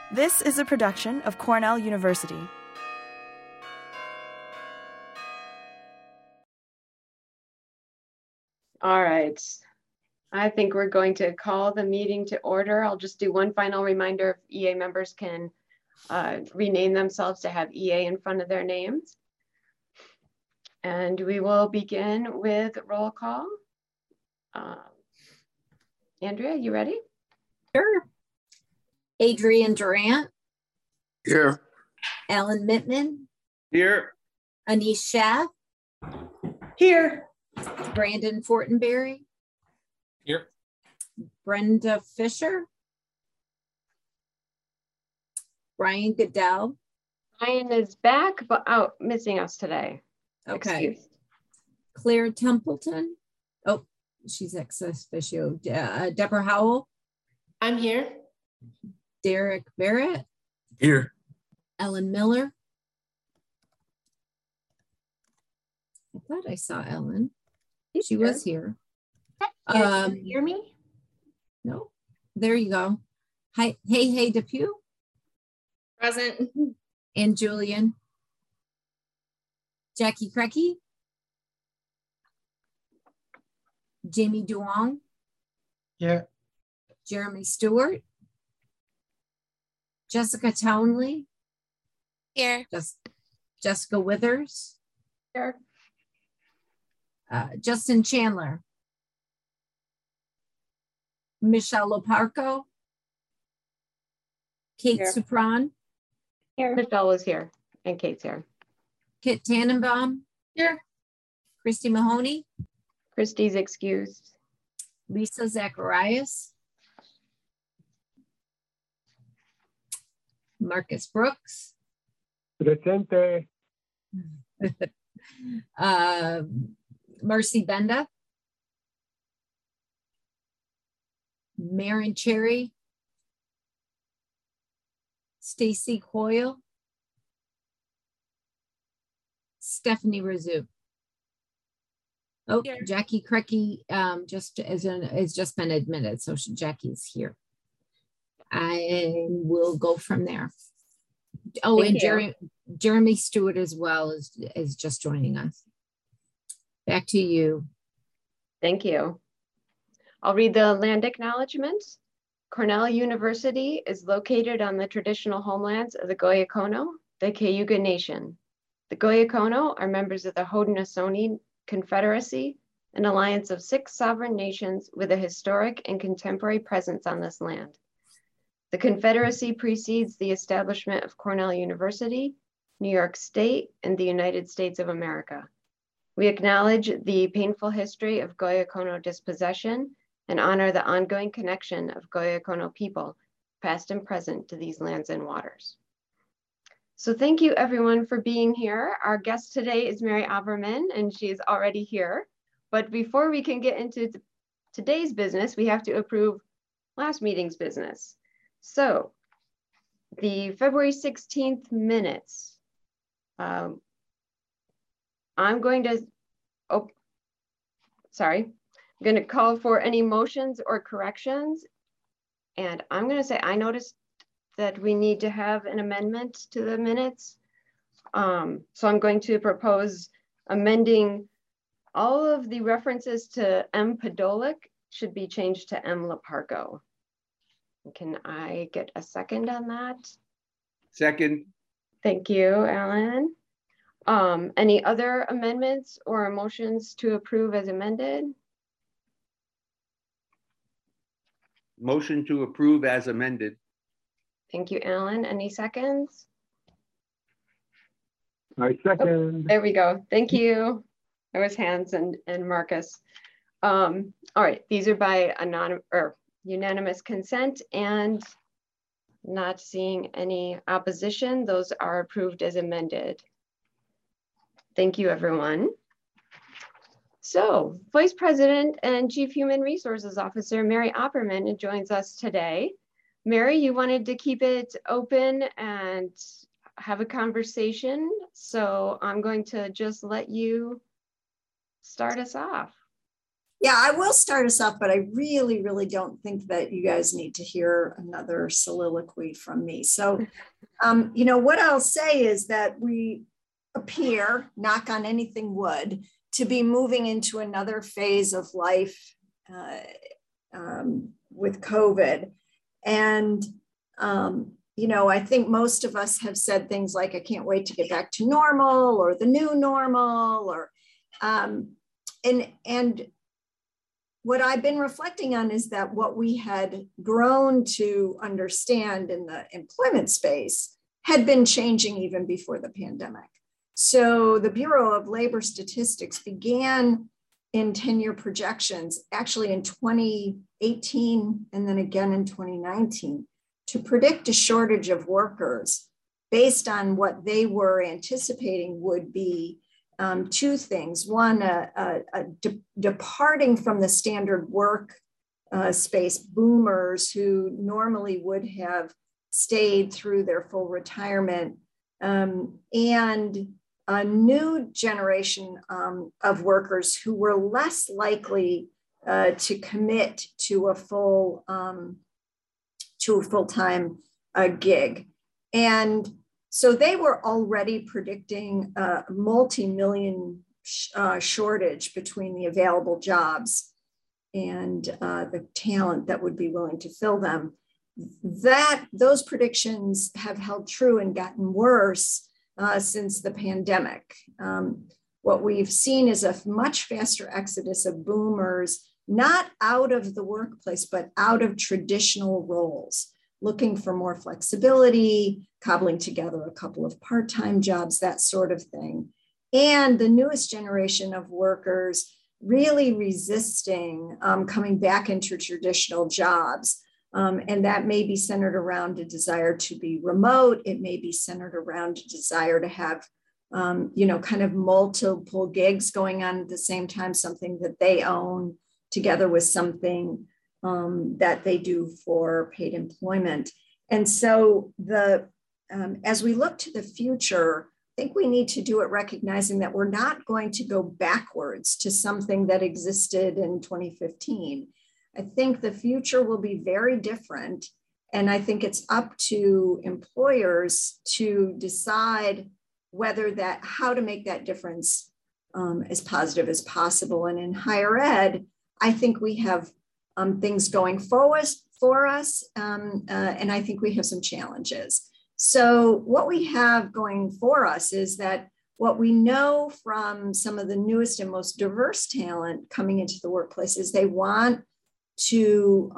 This is a production of Cornell University. All right. I think we're going to call the meeting to order. I'll just do one final reminder if EA members can rename themselves to have EA in front of their names. And we will begin with roll call. Andrea, you ready? Sure. Adrian Durant. Here. Alan Mittman. Here. Anish Shah. Here. Brandon Fortenberry. Here. Brenda Fisher. Brian Goodell. Brian is back, but missing us today. Okay. Excused. Claire Templeton. Oh, she's ex officio. Deborah Howell. I'm here. Derek Barrett. Here. Ellen Miller. I thought I saw Ellen. She was here. Can you hear me? No. There you go. Hi, hey, Depew. Present. And Julian. Jackie Crecky. Jamie Duong. Here. Jeremy Stewart. Jessica Townley. Here. Jessica Withers. Here. Justin Chandler. Michelle Loparco. Kate Here. Supran. Here. Michelle is here and Kate's here. Kit Tannenbaum. Here. Christy Mahoney. Christy's excused. Lisa Zacharias. Marcus Brooks. Presente. Mercy Benda. Maren Cherry. Stacy Coyle. Stephanie Razoo. Oh, Here. Jackie Crecky has just been admitted, so Jackie's here. I will go from there. Oh, Thank and you. Jeremy Stewart as well is just joining us. Back to you. Thank you. I'll read the land acknowledgement. Cornell University is located on the traditional homelands of the Goyakono, the Cayuga Nation. The Goyakono are members of the Haudenosaunee Confederacy, an alliance of 6 sovereign nations with a historic and contemporary presence on this land. The Confederacy precedes the establishment of Cornell University, New York State, and the United States of America. We acknowledge the painful history of Goyakono dispossession and honor the ongoing connection of Goyakono people, past and present, to these lands and waters. So thank you everyone for being here. Our guest today is Mary Opperman, and she is already here. But before we can get into today's business, we have to approve last meeting's business. So the February 16th minutes, I'm going to call for any motions or corrections. And I'm going to say, I noticed that we need to have an amendment to the minutes. So I'm going to propose amending all of the references to M. Podolik should be changed to M. Loparco. Can I get a second on that? Second. Thank you, Alan. Any other amendments or motions to approve as amended? Motion to approve as amended. Thank you, Alan. Any seconds? I second. There we go. Thank you. There was Hans and Marcus. All right, these are by unanimous consent, and not seeing any opposition. Those are approved as amended. Thank you, everyone. So, Vice President and Chief Human Resources Officer Mary Opperman joins us today. Mary, you wanted to keep it open and have a conversation, so I'm going to just let you start us off. Yeah, I will start us off, but I really, really don't think that you guys need to hear another soliloquy from me. So, what I'll say is that we appear, knock on anything wood, to be moving into another phase of life with COVID. And, I think most of us have said things like, I can't wait to get back to normal, or the new normal, or, and what I've been reflecting on is that what we had grown to understand in the employment space had been changing even before the pandemic. So the Bureau of Labor Statistics began in 10-year projections, actually in 2018 and then again in 2019, to predict a shortage of workers based on what they were anticipating would be two things. One, departing from the standard work space, boomers who normally would have stayed through their full retirement, and a new generation of workers who were less likely to commit to a full-time gig. And so they were already predicting a multi-million shortage between the available jobs and the talent that would be willing to fill them. Those predictions have held true and gotten worse since the pandemic. What we've seen is a much faster exodus of boomers, not out of the workplace, but out of traditional roles, looking for more flexibility, cobbling together a couple of part-time jobs, that sort of thing. And the newest generation of workers really resisting coming back into traditional jobs. And that may be centered around a desire to be remote. It may be centered around a desire to have, kind of multiple gigs going on at the same time, something that they own together with something that they do for paid employment. And so as we look to the future, I think we need to do it recognizing that we're not going to go backwards to something that existed in 2015. I think the future will be very different. And I think it's up to employers to decide how to make that difference as positive as possible. And in higher ed, I think we have things going for us, and I think we have some challenges. So what we have going for us is that what we know from some of the newest and most diverse talent coming into the workplace is they want to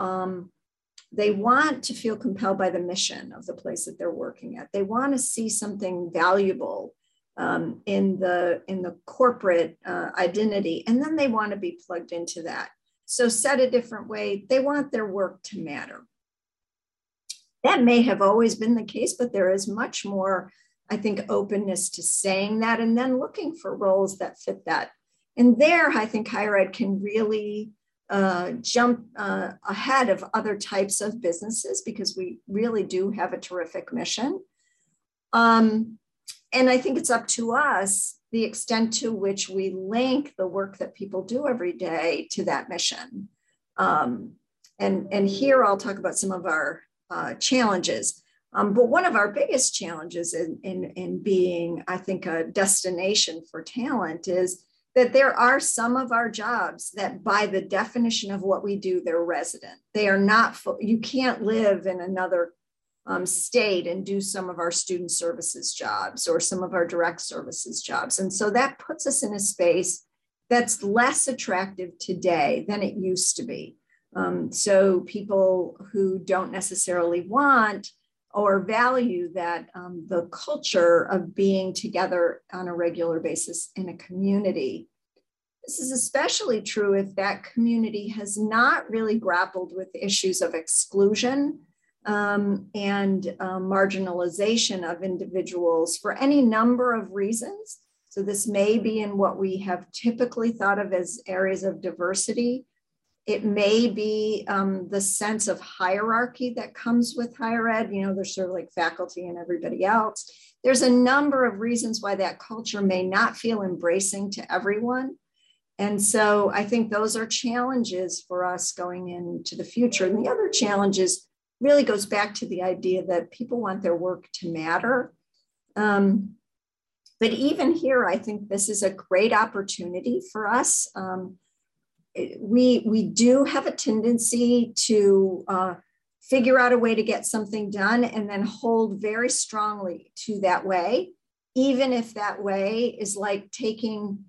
feel compelled by the mission of the place that they're working at. They want to see something valuable in the corporate identity, and then they want to be plugged into that. So said a different way, they want their work to matter. That may have always been the case, but there is much more, I think, openness to saying that and then looking for roles that fit that. And there, I think higher ed can really jump ahead of other types of businesses because we really do have a terrific mission. And I think it's up to us the extent to which we link the work that people do every day to that mission. And here I'll talk about some of our challenges. But one of our biggest challenges in being, I think, a destination for talent is that there are some of our jobs that by the definition of what we do, they're resident. They are not full. You can't live in another state and do some of our student services jobs or some of our direct services jobs. And so that puts us in a space that's less attractive today than it used to be. So people who don't necessarily want or value that the culture of being together on a regular basis in a community. This is especially true if that community has not really grappled with issues of exclusion and marginalization of individuals for any number of reasons. So this may be in what we have typically thought of as areas of diversity. It may be the sense of hierarchy that comes with higher ed. You know, there's sort of like faculty and everybody else. There's a number of reasons why that culture may not feel embracing to everyone. And so I think those are challenges for us going into the future. And the other challenges really goes back to the idea that people want their work to matter. But even here, I think this is a great opportunity for us. We do have a tendency to figure out a way to get something done and then hold very strongly to that way, even if that way is like taking,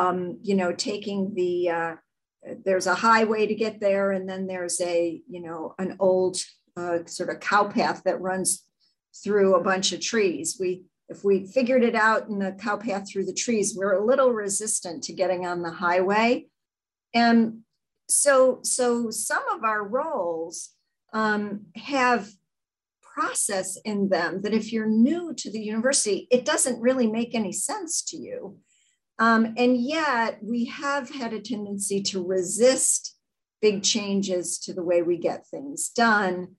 taking the, there's a highway to get there, and then there's a, an old sort of cow path that runs through a bunch of trees. If we figured it out in the cow path through the trees, we're a little resistant to getting on the highway. And so some of our roles have process in them that if you're new to the university, it doesn't really make any sense to you. And yet we have had a tendency to resist big changes to the way we get things done,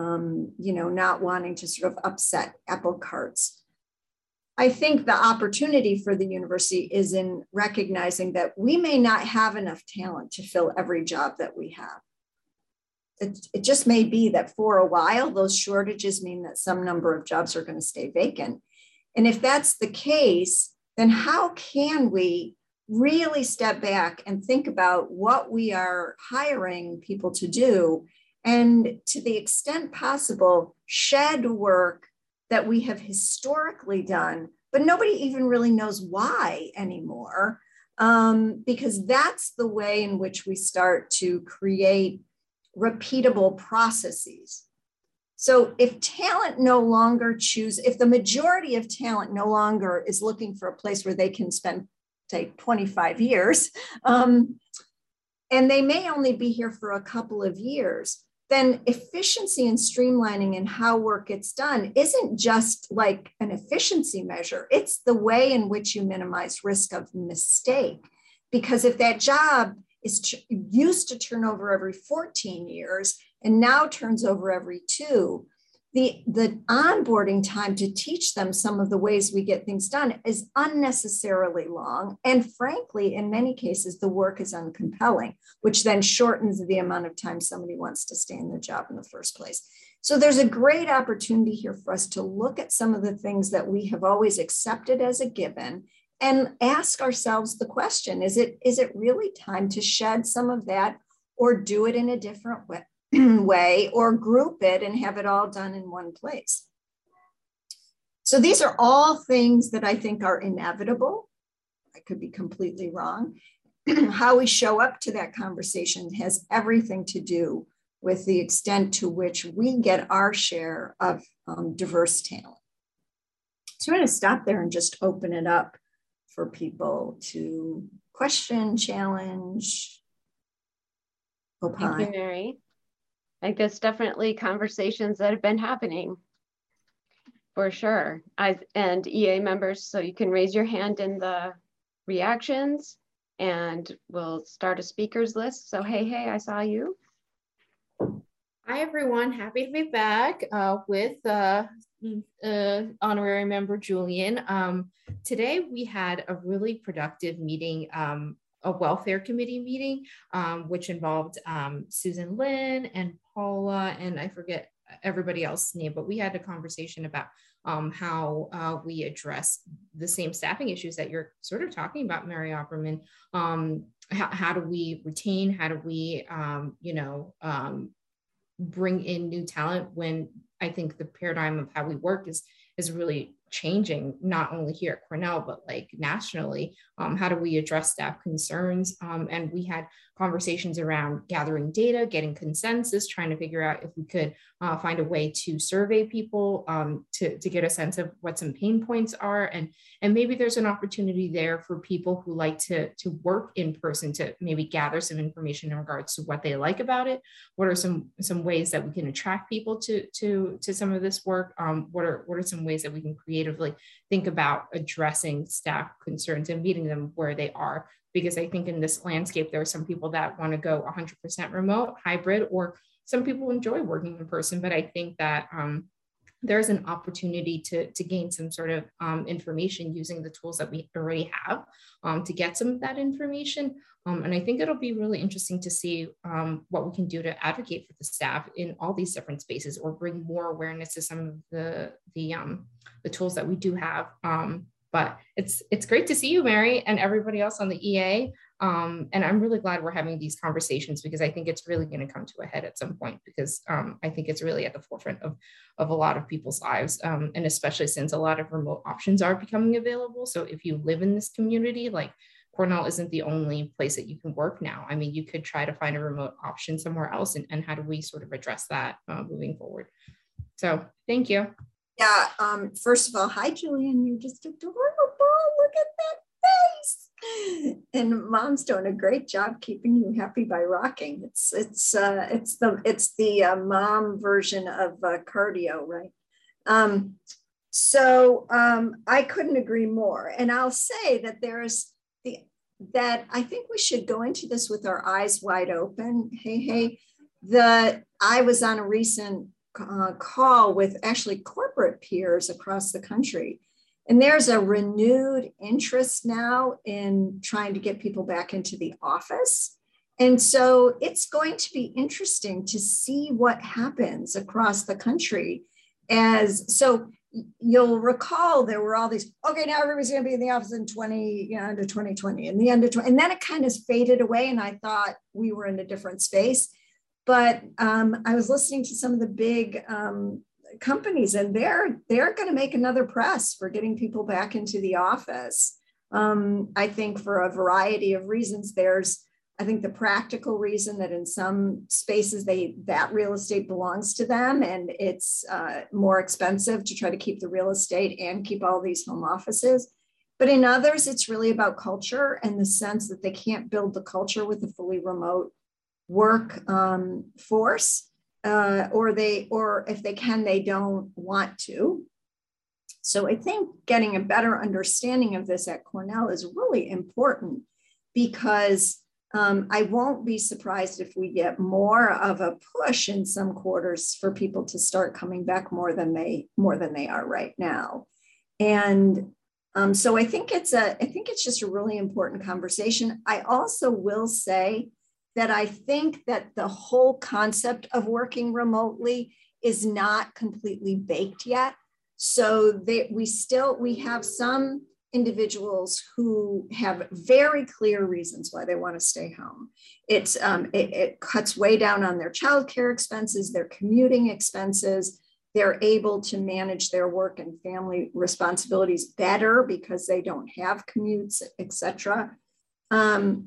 not wanting to sort of upset apple carts. I think the opportunity for the university is in recognizing that we may not have enough talent to fill every job that we have. It just may be that for a while, those shortages mean that some number of jobs are going to stay vacant. And if that's the case, then how can we really step back and think about what we are hiring people to do, and to the extent possible, shed work that we have historically done, but nobody even really knows why anymore, because that's the way in which we start to create repeatable processes. So if talent no longer if the majority of talent no longer is looking for a place where they can spend, say, 25 years, and they may only be here for a couple of years, then efficiency and streamlining in how work gets done isn't just like an efficiency measure. It's the way in which you minimize risk of mistake. Because if that job is used to turn over every 14 years and now turns over every 2, the onboarding time to teach them some of the ways we get things done is unnecessarily long. And frankly, in many cases, the work is uncompelling, which then shortens the amount of time somebody wants to stay in their job in the first place. So there's a great opportunity here for us to look at some of the things that we have always accepted as a given and ask ourselves the question, is it really time to shed some of that, or do it in a different way, or group it and have it all done in one place? So these are all things that I think are inevitable. I could be completely wrong. How we show up to that conversation has everything to do with the extent to which we get our share of diverse talent. So I'm going to stop there and just open it up for people to question, challenge, opine. Thank you, Mary. I think that's definitely conversations that have been happening for sure. And EA members, so you can raise your hand in the reactions and we'll start a speakers list. So hey, I saw you. Hi, everyone. Happy to be back with honorary member Julian. Today, we had a really productive meeting, a welfare committee meeting, which involved Susan Lynn and Paula, and I forget everybody else's name, but we had a conversation about how we address the same staffing issues that you're sort of talking about, Mary Opperman. How do we retain, how do we, bring in new talent when I think the paradigm of how we work is really changing, not only here at Cornell, but like nationally. How do we address staff concerns? And we had conversations around gathering data, getting consensus, trying to figure out if we could find a way to survey people to get a sense of what some pain points are. And maybe there's an opportunity there for people who like to work in person to maybe gather some information in regards to what they like about it. What are some ways that we can attract people to some of this work? What are some ways that we can creatively think about addressing staff concerns and meeting them where they are? Because I think in this landscape, there are some people that want to go 100% remote, hybrid, or some people enjoy working in person. But I think that there's an opportunity to gain some sort of information using the tools that we already have to get some of that information. And I think it'll be really interesting to see what we can do to advocate for the staff in all these different spaces, or bring more awareness to some of the tools that we do have. But it's great to see you, Mary, and everybody else on the EA. And I'm really glad we're having these conversations, because I think it's really going to come to a head at some point, because I think it's really at the forefront of a lot of people's lives. And especially since a lot of remote options are becoming available. So if you live in this community, like, Cornell isn't the only place that you can work now. I mean, you could try to find a remote option somewhere else. And how do we sort of address that moving forward? So thank you. Yeah, first of all, hi, Julian, you're just adorable. Look at that face. And Mom's doing a great job keeping you happy by rocking. It's the mom version of cardio, right? So I couldn't agree more. And I'll say that that I think we should go into this with our eyes wide open. I was on a recent call with actually corporate peers across the country. And there's a renewed interest now in trying to get people back into the office. And so it's going to be interesting to see what happens across the country. So you'll recall there were all these, okay, now everybody's going to be in the office in 2020, and the end of 20, and then it kind of faded away. And I thought we were in a different space. But I was listening to some of the big companies, and they're going to make another press for getting people back into the office. I think for a variety of reasons. I think the practical reason that in some spaces that real estate belongs to them, and it's more expensive to try to keep the real estate and keep all these home offices. But in others, it's really about culture, and the sense that they can't build the culture with a fully remote work force, or if they can, they don't want to. So I think getting a better understanding of this at Cornell is really important, because I won't be surprised if we get more of a push in some quarters for people to start coming back more than they are right now. And so I think it's just a really important conversation. I also will say that I think that the whole concept of working remotely is not completely baked yet. So we have some individuals who have very clear reasons why they want to stay home. It cuts way down on their childcare expenses, their commuting expenses. They're able to manage their work and family responsibilities better because they don't have commutes, etc. On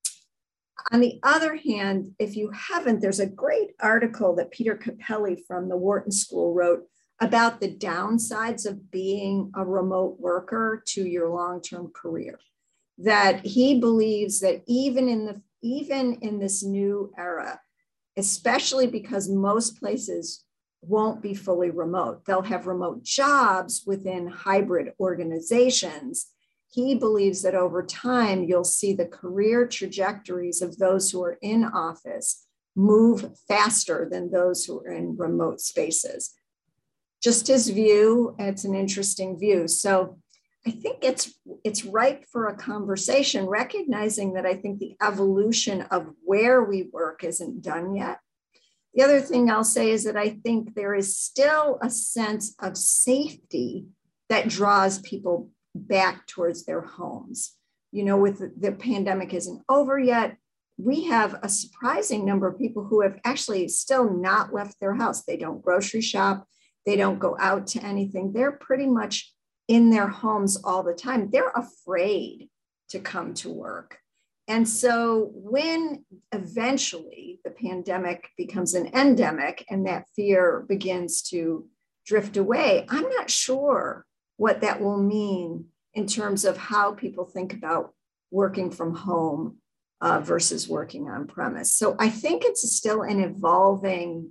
the other hand, if you haven't, there's a great article that Peter Capelli from the Wharton School wrote about the downsides of being a remote worker to your long-term career. That he believes that even in this new era, especially because most places won't be fully remote, they'll have remote jobs within hybrid organizations. He believes that over time, you'll see the career trajectories of those who are in office move faster than those who are in remote spaces. Just his view, it's an interesting view. So I think it's ripe for a conversation, recognizing that I think the evolution of where we work isn't done yet. The other thing I'll say is that I think there is still a sense of safety that draws people back towards their homes. With the pandemic isn't over yet, we have a surprising number of people who have actually still not left their house. They don't grocery shop. They don't go out to anything. They're pretty much in their homes all the time. They're afraid to come to work. And so when eventually the pandemic becomes an endemic and that fear begins to drift away, I'm not sure what that will mean in terms of how people think about working from home versus working on premise. So I think it's still an evolving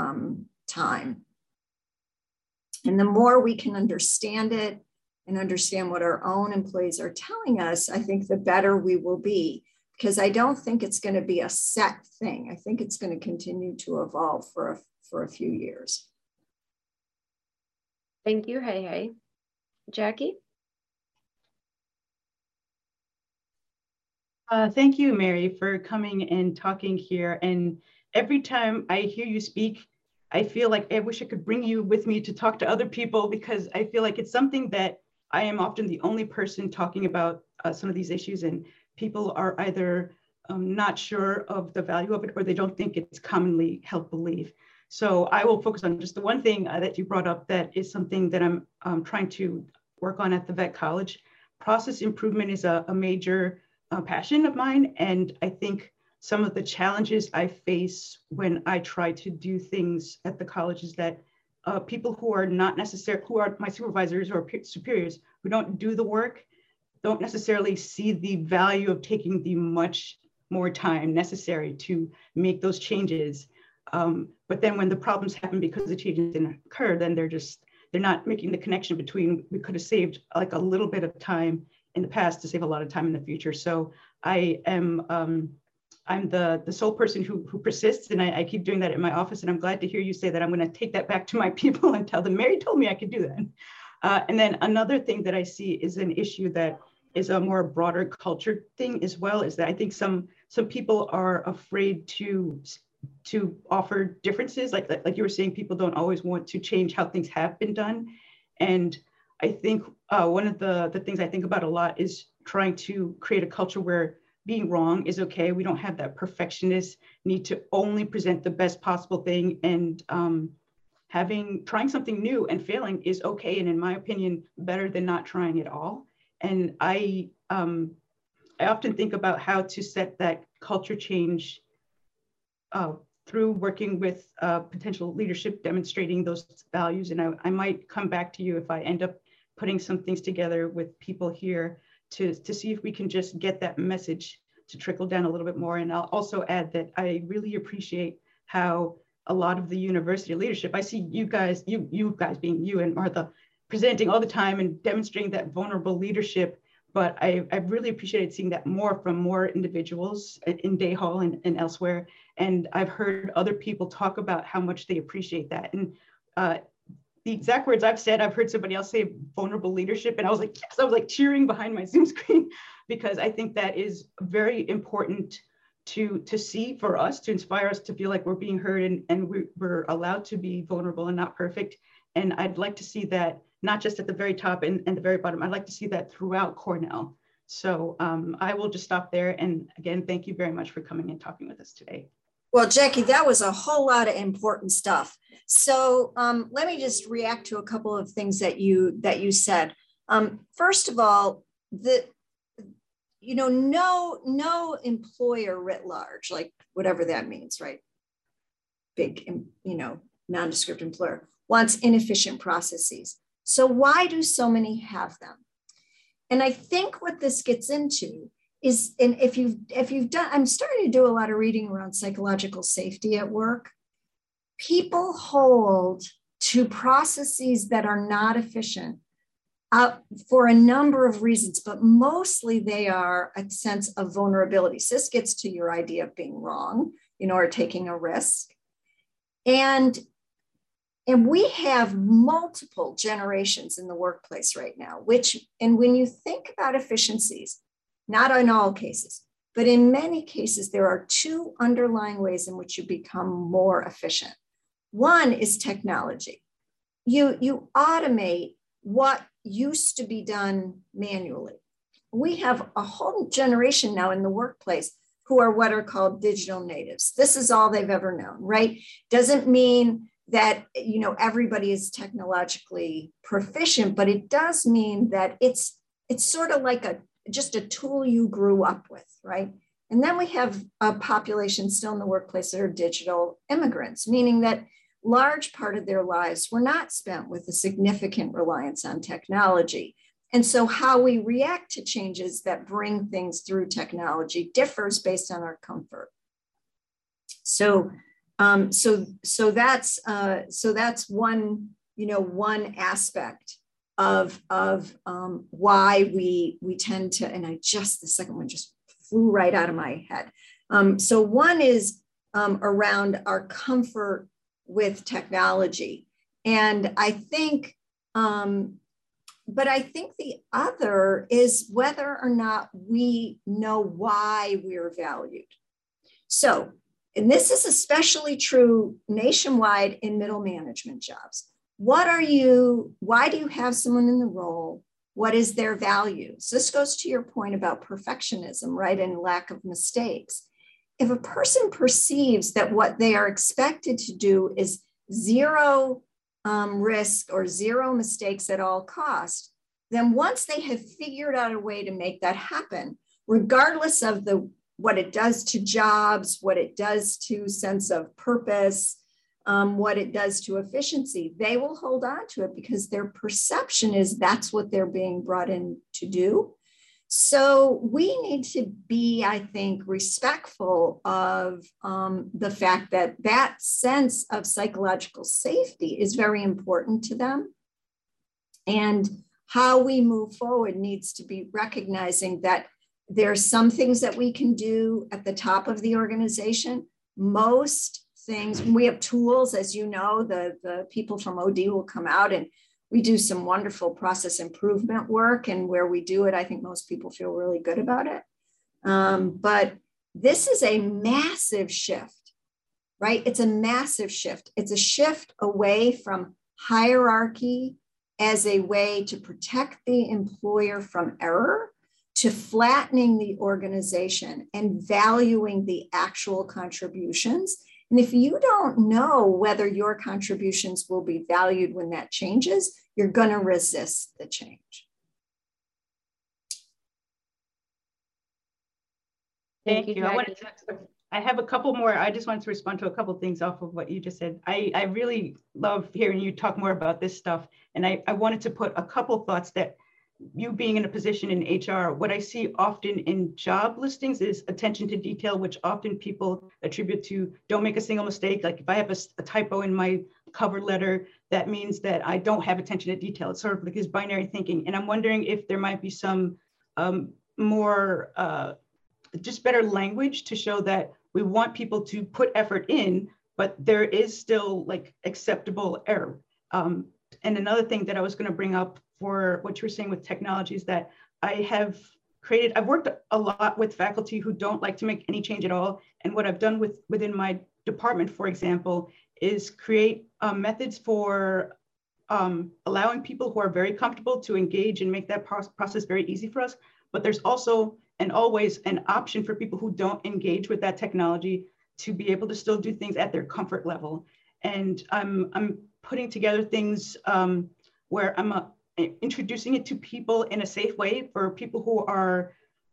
time. And the more we can understand it and understand what our own employees are telling us, I think the better we will be, because I don't think it's going to be a set thing. I think it's going to continue to evolve for a few years. Thank you, Hey. Jackie? Thank you, Mary, for coming and talking here. And every time I hear you speak, I feel like I wish I could bring you with me to talk to other people, because I feel like it's something that I am often the only person talking about some of these issues, and people are either not sure of the value of it, or they don't think it's commonly held belief. So I will focus on just the one thing that you brought up that is something that I'm trying to work on at the Vet College. Process improvement is a major passion of mine. And I think some of the challenges I face when I try to do things at the college is that people who are not necessarily, who are my supervisors or superiors, who don't do the work, don't necessarily see the value of taking the much more time necessary to make those changes. But then when the problems happen because the changes didn't occur, then they're not making the connection between, we could have saved like a little bit of time in the past to save a lot of time in the future. So I am, I'm the sole person who persists, and I keep doing that in my office. And I'm glad to hear you say that. I'm going to take that back to my people and tell them, Mary told me I could do that. And then another thing that I see is an issue that is a more broader culture thing as well, is that I think some people are afraid to offer differences. Like you were saying, people don't always want to change how things have been done. And I think one of the things I think about a lot is trying to create a culture where being wrong is okay. We don't have that perfectionist need to only present the best possible thing, and trying something new and failing is okay. And in my opinion, better than not trying at all. And I often think about how to set that culture change through working with potential leadership, demonstrating those values. And I might come back to you if I end up putting some things together with people here to see if we can just get that message to trickle down a little bit more. And I'll also add that I really appreciate how a lot of the university leadership, I see you guys being you and Martha, presenting all the time and demonstrating that vulnerable leadership. But I've really appreciated seeing that more from more individuals in Day Hall and elsewhere. And I've heard other people talk about how much they appreciate that. And the exact words I've said, I've heard somebody else say vulnerable leadership. And I was like, yes, I was like cheering behind my Zoom screen, because I think that is very important to see for us, to inspire us to feel like we're being heard and we're allowed to be vulnerable and not perfect. And I'd like to see that not just at the very top and the very bottom. I'd like to see that throughout Cornell. So I will just stop there. And again, thank you very much for coming and talking with us today. Well, Jackie, that was a whole lot of important stuff. So let me just react to a couple of things that you said. First of all, no employer writ large, like whatever that means, right? Big, nondescript employer wants inefficient processes. So why do so many have them? And I think what this gets into is, and if you've done, I'm starting to do a lot of reading around psychological safety at work. People hold to processes that are not efficient for a number of reasons, but mostly they are a sense of vulnerability. So this gets to your idea of being wrong, or taking a risk. And we have multiple generations in the workplace right now, and when you think about efficiencies, not in all cases, but in many cases, there are two underlying ways in which you become more efficient. One is technology. You automate what used to be done manually. We have a whole generation now in the workplace who are what are called digital natives. This is all they've ever known, right? Doesn't mean that everybody is technologically proficient, but it does mean that it's sort of like just a tool you grew up with, right? And then we have a population still in the workplace that are digital immigrants, meaning that large part of their lives were not spent with a significant reliance on technology. And so how we react to changes that bring things through technology differs based on our comfort. So that's one aspect of why we tend to, and the second one just flew right out of my head. So one is around our comfort with technology. And I think But I think the other is whether or not we know why we're valued. So, and this is especially true nationwide in middle management jobs. Why do you have someone in the role? What is their value? So this goes to your point about perfectionism, right? And lack of mistakes. If a person perceives that what they are expected to do is zero risk or zero mistakes at all costs, then once they have figured out a way to make that happen, regardless of what it does to jobs, what it does to sense of purpose, what it does to efficiency, they will hold on to it because their perception is that's what they're being brought in to do. So we need to be, I think, respectful of the fact that that sense of psychological safety is very important to them. And how we move forward needs to be recognizing that there's some things that we can do at the top of the organization. Most things, we have tools, as you know, the people from OD will come out and we do some wonderful process improvement work, and where we do it, I think most people feel really good about it. But this is a massive shift, right? It's a massive shift. It's a shift away from hierarchy as a way to protect the employer from error, to flattening the organization and valuing the actual contributions. And if you don't know whether your contributions will be valued when that changes, you're going to resist the change. Thank you. I have a couple more. I just wanted to respond to a couple of things off of what you just said. I really love hearing you talk more about this stuff. And I wanted to put a couple of thoughts that you being in a position in HR, what I see often in job listings is attention to detail, which often people attribute to don't make a single mistake. Like if I have a typo in my cover letter, that means that I don't have attention to detail. It's sort of like this binary thinking. And I'm wondering if there might be some more, just better language to show that we want people to put effort in, but there is still like acceptable error. And another thing that I was going to bring up for what you were saying with technology is that I've worked a lot with faculty who don't like to make any change at all. And what I've done within my department, for example, is create methods for allowing people who are very comfortable to engage and make that process very easy for us. But there's also and always an option for people who don't engage with that technology to be able to still do things at their comfort level. And I'm putting together things where I'm introducing it to people in a safe way for people who are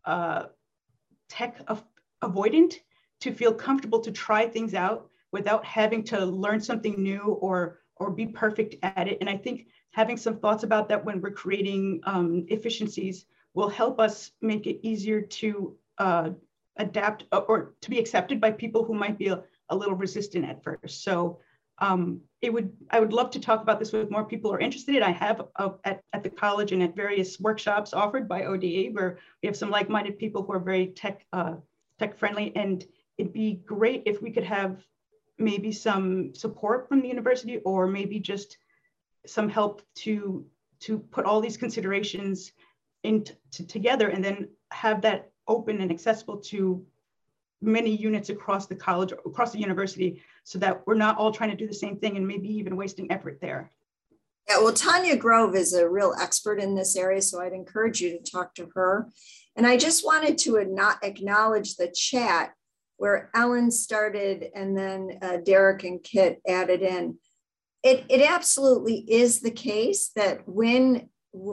tech avoidant to feel comfortable to try things out without having to learn something new or be perfect at it. And I think having some thoughts about that when we're creating efficiencies will help us make it easier to adapt or to be accepted by people who might be a little resistant at first. So I would love to talk about this with more people who are interested. I have at the college and at various workshops offered by ODA where we have some like-minded people who are very tech friendly, and it'd be great if we could have maybe some support from the university or maybe just some help to put all these considerations together and then have that open and accessible to many units across the college, across the university, so that we're not all trying to do the same thing and maybe even wasting effort there. Yeah, well, Tanya Grove is a real expert in this area, so I'd encourage you to talk to her. And I just wanted to acknowledge the chat where Ellen started and then Derek and Kit added in. It absolutely is the case that when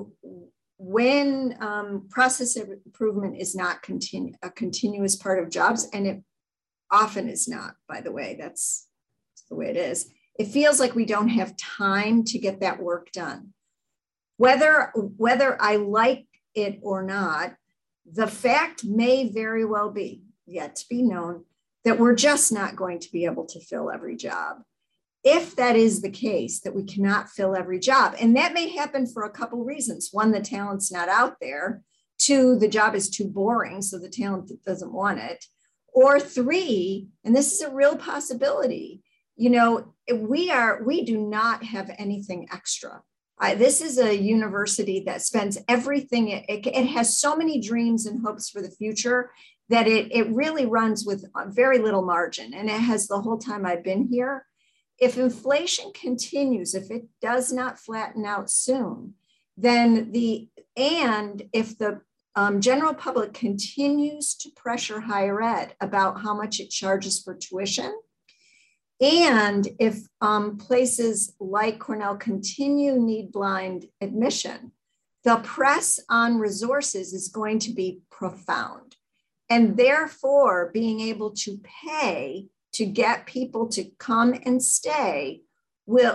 process improvement is not a continuous part of jobs, and it often is not, by the way, that's the way it is, it feels like we don't have time to get that work done. Whether I like it or not, the fact may very well be, yet to be known, that we're just not going to be able to fill every job. If that is the case, that we cannot fill every job, and that may happen for a couple of reasons. One, the talent's not out there. Two, the job is too boring, so the talent doesn't want it. Or three, and this is a real possibility, you know, we do not have anything extra. This is a university that spends everything, it has so many dreams and hopes for the future that it really runs with very little margin. And it has the whole time I've been here. If inflation continues, if it does not flatten out soon, then if the general public continues to pressure higher ed about how much it charges for tuition, and if places like Cornell continue need blind admission, the press on resources is going to be profound. And therefore, being able to pay to get people to come and stay, we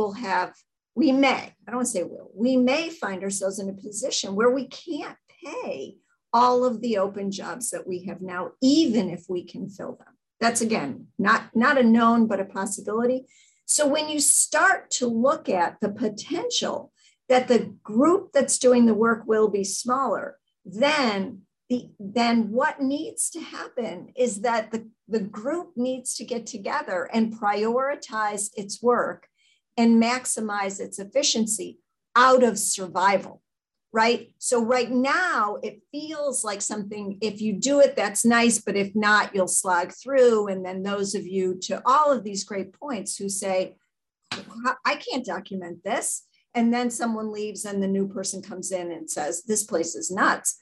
may find ourselves in a position where we can't pay all of the open jobs that we have now, even if we can fill them. That's, again, not a known, but a possibility. So when you start to look at the potential that the group that's doing the work will be smaller, then what needs to happen is that the group needs to get together and prioritize its work and maximize its efficiency out of survival, right? So right now it feels like something, if you do it, that's nice, but if not, you'll slog through. And then those of you, to all of these great points, who say, I can't document this. And then someone leaves and the new person comes in and says, this place is nuts.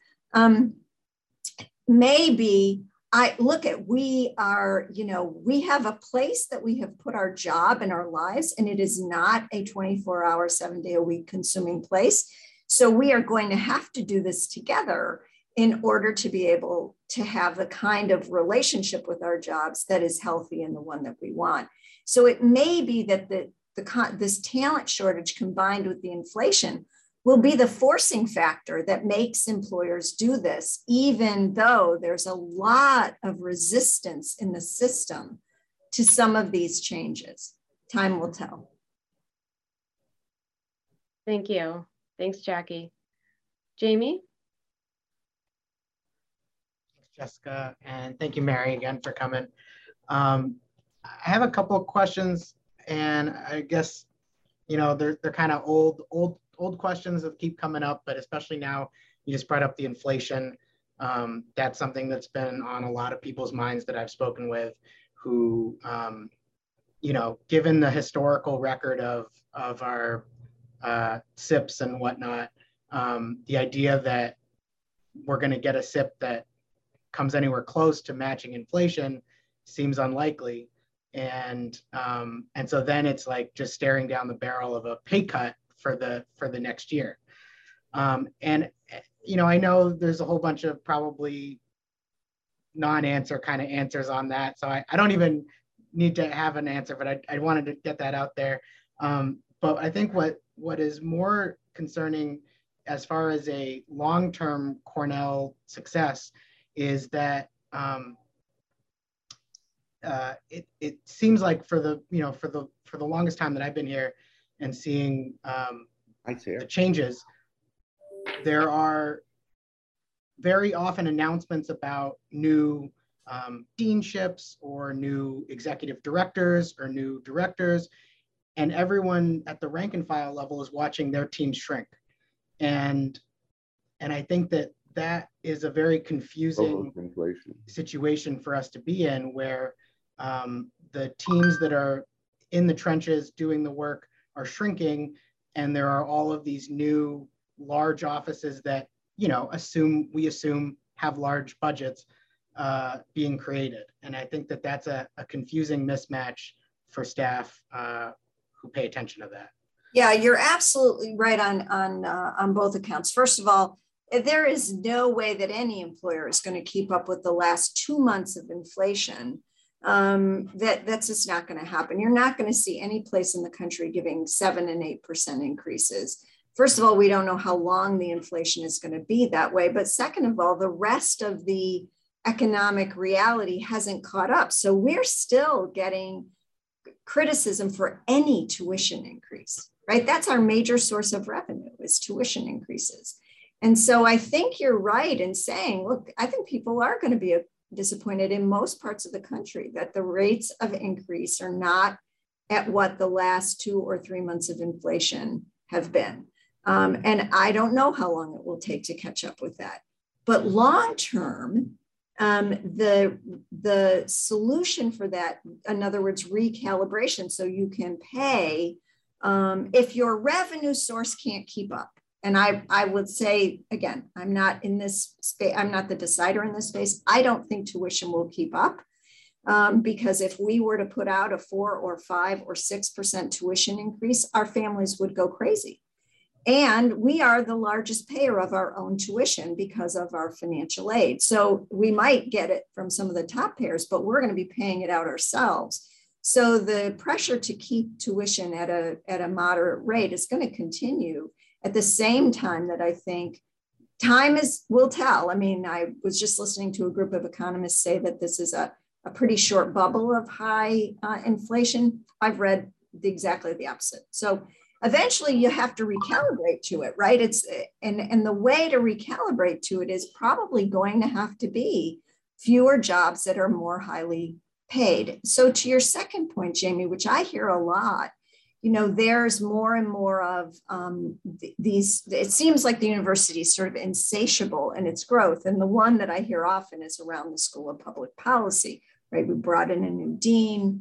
Maybe we have a place that we have put our job and our lives, and it is not a 24-hour, 7-day-a-week consuming place. So we are going to have to do this together in order to be able to have the kind of relationship with our jobs that is healthy and the one that we want. So it may be that this talent shortage combined with the inflation will be the forcing factor that makes employers do this, even though there's a lot of resistance in the system to some of these changes. Time will tell. Thank you. Thanks, Jackie. Jamie? Thanks, Jessica. And thank you, Mary, again for coming. I have a couple of questions, and I guess, they're kind of old questions that keep coming up, but especially now you just brought up the inflation. That's something that's been on a lot of people's minds that I've spoken with, who, given the historical record of our SIPs and whatnot, the idea that we're going to get a SIP that comes anywhere close to matching inflation seems unlikely. And so then it's like just staring down the barrel of a pay cut for the next year. I know there's a whole bunch of probably non-answer kind of answers on that. So I don't even need to have an answer, but I wanted to get that out there. But I think what is more concerning as far as a long-term Cornell success is that it seems like for the longest time that I've been here and seeing the changes, there are very often announcements about new deanships or new executive directors or new directors, and everyone at the rank and file level is watching their team shrink. And I think that is a very confusing situation for us to be in, where the teams that are in the trenches doing the work are shrinking, and there are all of these new large offices that we assume have large budgets being created. And I think that that's a confusing mismatch for staff who pay attention to that. Yeah, you're absolutely right on both accounts. First of all, there is no way that any employer is going to keep up with the last 2 months of inflation. That's just not going to happen. You're not going to see any place in the country giving 7 and 8% increases. First of all, we don't know how long the inflation is going to be that way. But second of all, the rest of the economic reality hasn't caught up. So we're still getting criticism for any tuition increase, right? That's our major source of revenue, is tuition increases. And so I think you're right in saying, look, I think people are going to be disappointed in most parts of the country that the rates of increase are not at what the last 2 or 3 months of inflation have been. And I don't know how long it will take to catch up with that. But long term, the solution for that, in other words, recalibration, so you can pay if your revenue source can't keep up. And I would say, again, I'm not in this space, I'm not the decider in this space. I don't think tuition will keep up. Because if we were to put out a 4 or 5 or 6% tuition increase, our families would go crazy. And we are the largest payer of our own tuition because of our financial aid. So we might get it from some of the top payers, but we're going to be paying it out ourselves. So the pressure to keep tuition at a moderate rate is going to continue at the same time that I think time will tell. I mean, I was just listening to a group of economists say that this is a pretty short bubble of high inflation. I've read exactly the opposite. So eventually you have to recalibrate to it, right? And the way to recalibrate to it is probably going to have to be fewer jobs that are more highly paid. So to your second point, Jamie, which I hear a lot, there's more and more of these, it seems like the university is sort of insatiable in its growth. And the one that I hear often is around the School of Public Policy, right? We brought in a new dean.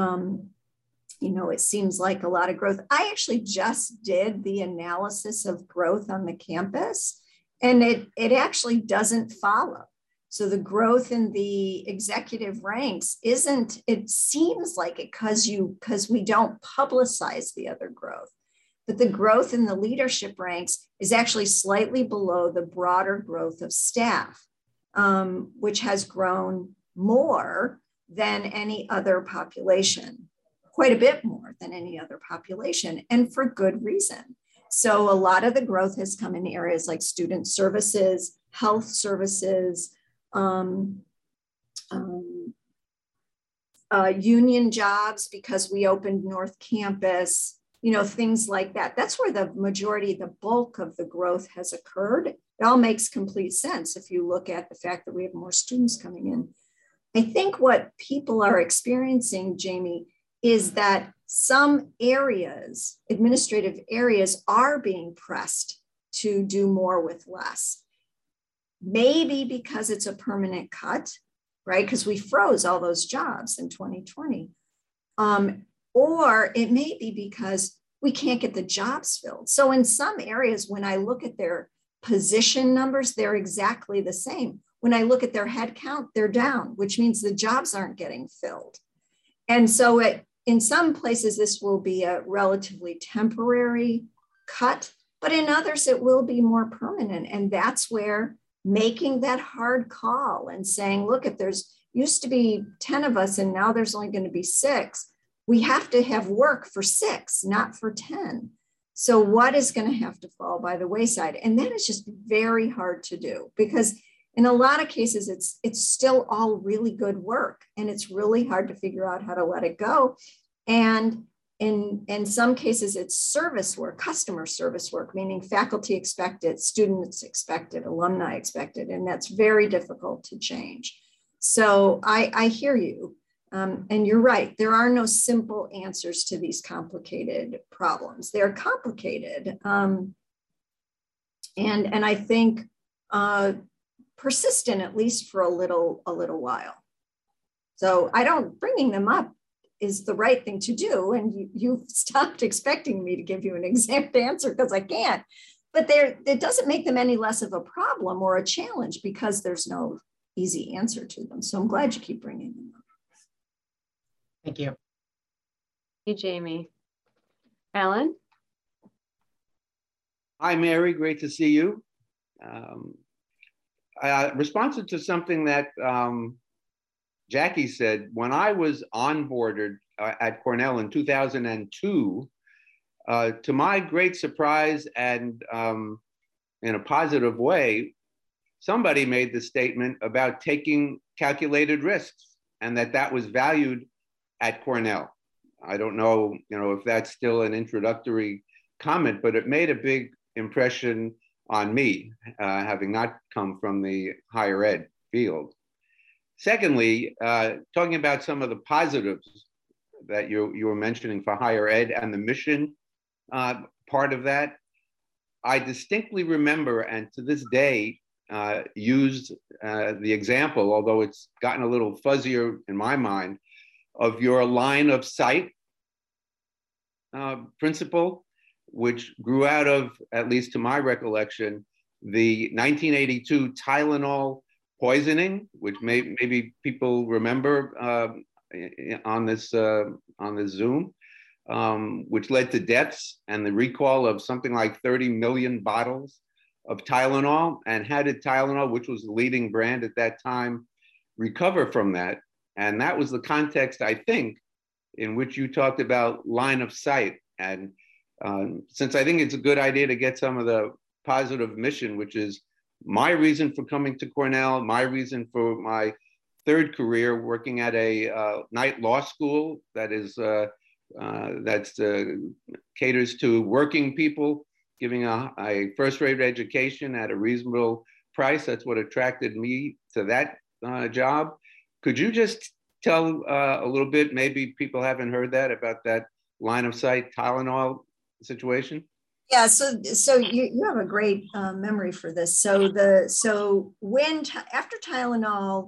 It seems like a lot of growth. I actually just did the analysis of growth on the campus, and it actually doesn't follow. So the growth in the executive ranks it seems like it because we don't publicize the other growth, but the growth in the leadership ranks is actually slightly below the broader growth of staff, which has grown more than any other population. Quite a bit more than any other population, and for good reason. So a lot of the growth has come in areas like student services, health services, union jobs, because we opened North Campus, things like that. That's where the bulk of the growth has occurred. It all makes complete sense if you look at the fact that we have more students coming in. I think what people are experiencing, Jamie, is that some areas, administrative areas, are being pressed to do more with less. Maybe because it's a permanent cut, right? Because we froze all those jobs in 2020. Or it may be because we can't get the jobs filled. So in some areas, when I look at their position numbers, they're exactly the same. When I look at their head count, they're down, which means the jobs aren't getting filled. And so in some places, this will be a relatively temporary cut, but in others, it will be more permanent. And that's where making that hard call and saying, look, if there's used to be 10 of us and now there's only going to be 6, we have to have work for 6, not for 10. So what is going to have to fall by the wayside? And that is just very hard to do, because in a lot of cases, it's still all really good work, and it's really hard to figure out how to let it go. And in some cases, it's service work, customer service work, meaning faculty expect it, students expect it, alumni expect it, and that's very difficult to change. So I hear you, and you're right. There are no simple answers to these complicated problems. They're complicated, and I think persistent, at least for a little while. So bringing them up is the right thing to do. And you've stopped expecting me to give you an exact answer, because I can't, but it doesn't make them any less of a problem or a challenge, because there's no easy answer to them. So I'm glad you keep bringing them up. Thank you. Hey, Jamie. Alan? Hi, Mary, great to see you. Responsive to something that Jackie said, when I was onboarded at Cornell in 2002, to my great surprise and in a positive way, somebody made the statement about taking calculated risks, and that was valued at Cornell. I don't know, if that's still an introductory comment, but it made a big impression on me, having not come from the higher ed field. Secondly, talking about some of the positives that you were mentioning for higher ed and the mission part of that. I distinctly remember, and to this day, used the example, although it's gotten a little fuzzier in my mind, of your line of sight principle, which grew out of, at least to my recollection, the 1982 Tylenol poisoning, which maybe people remember on this Zoom, which led to deaths and the recall of something like 30 million bottles of Tylenol. And how did Tylenol, which was the leading brand at that time, recover from that? And that was the context, I think, in which you talked about line of sight. And since I think it's a good idea to get some of the positive mission, which is my reason for coming to Cornell, my reason for my third career working at a night law school that is caters to working people, giving a first-rate education at a reasonable price. That's what attracted me to that job. Could you just tell a little bit, maybe people haven't heard that, about that line of sight Tylenol situation? Yeah, so you have a great memory for this. So when after Tylenol,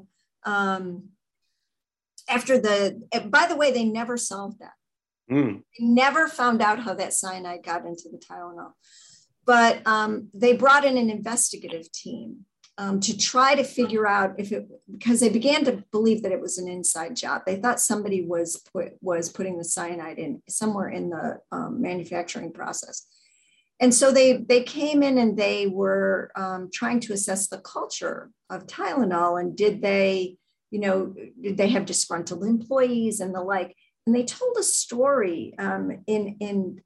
by the way, they never solved that. They never found out how that cyanide got into the Tylenol, but they brought in an investigative team to try to figure out because they began to believe that it was an inside job. They thought somebody was putting the cyanide in somewhere in the manufacturing process. And so they came in and they were trying to assess the culture of Tylenol, and did they have disgruntled employees and the like. And they told a story in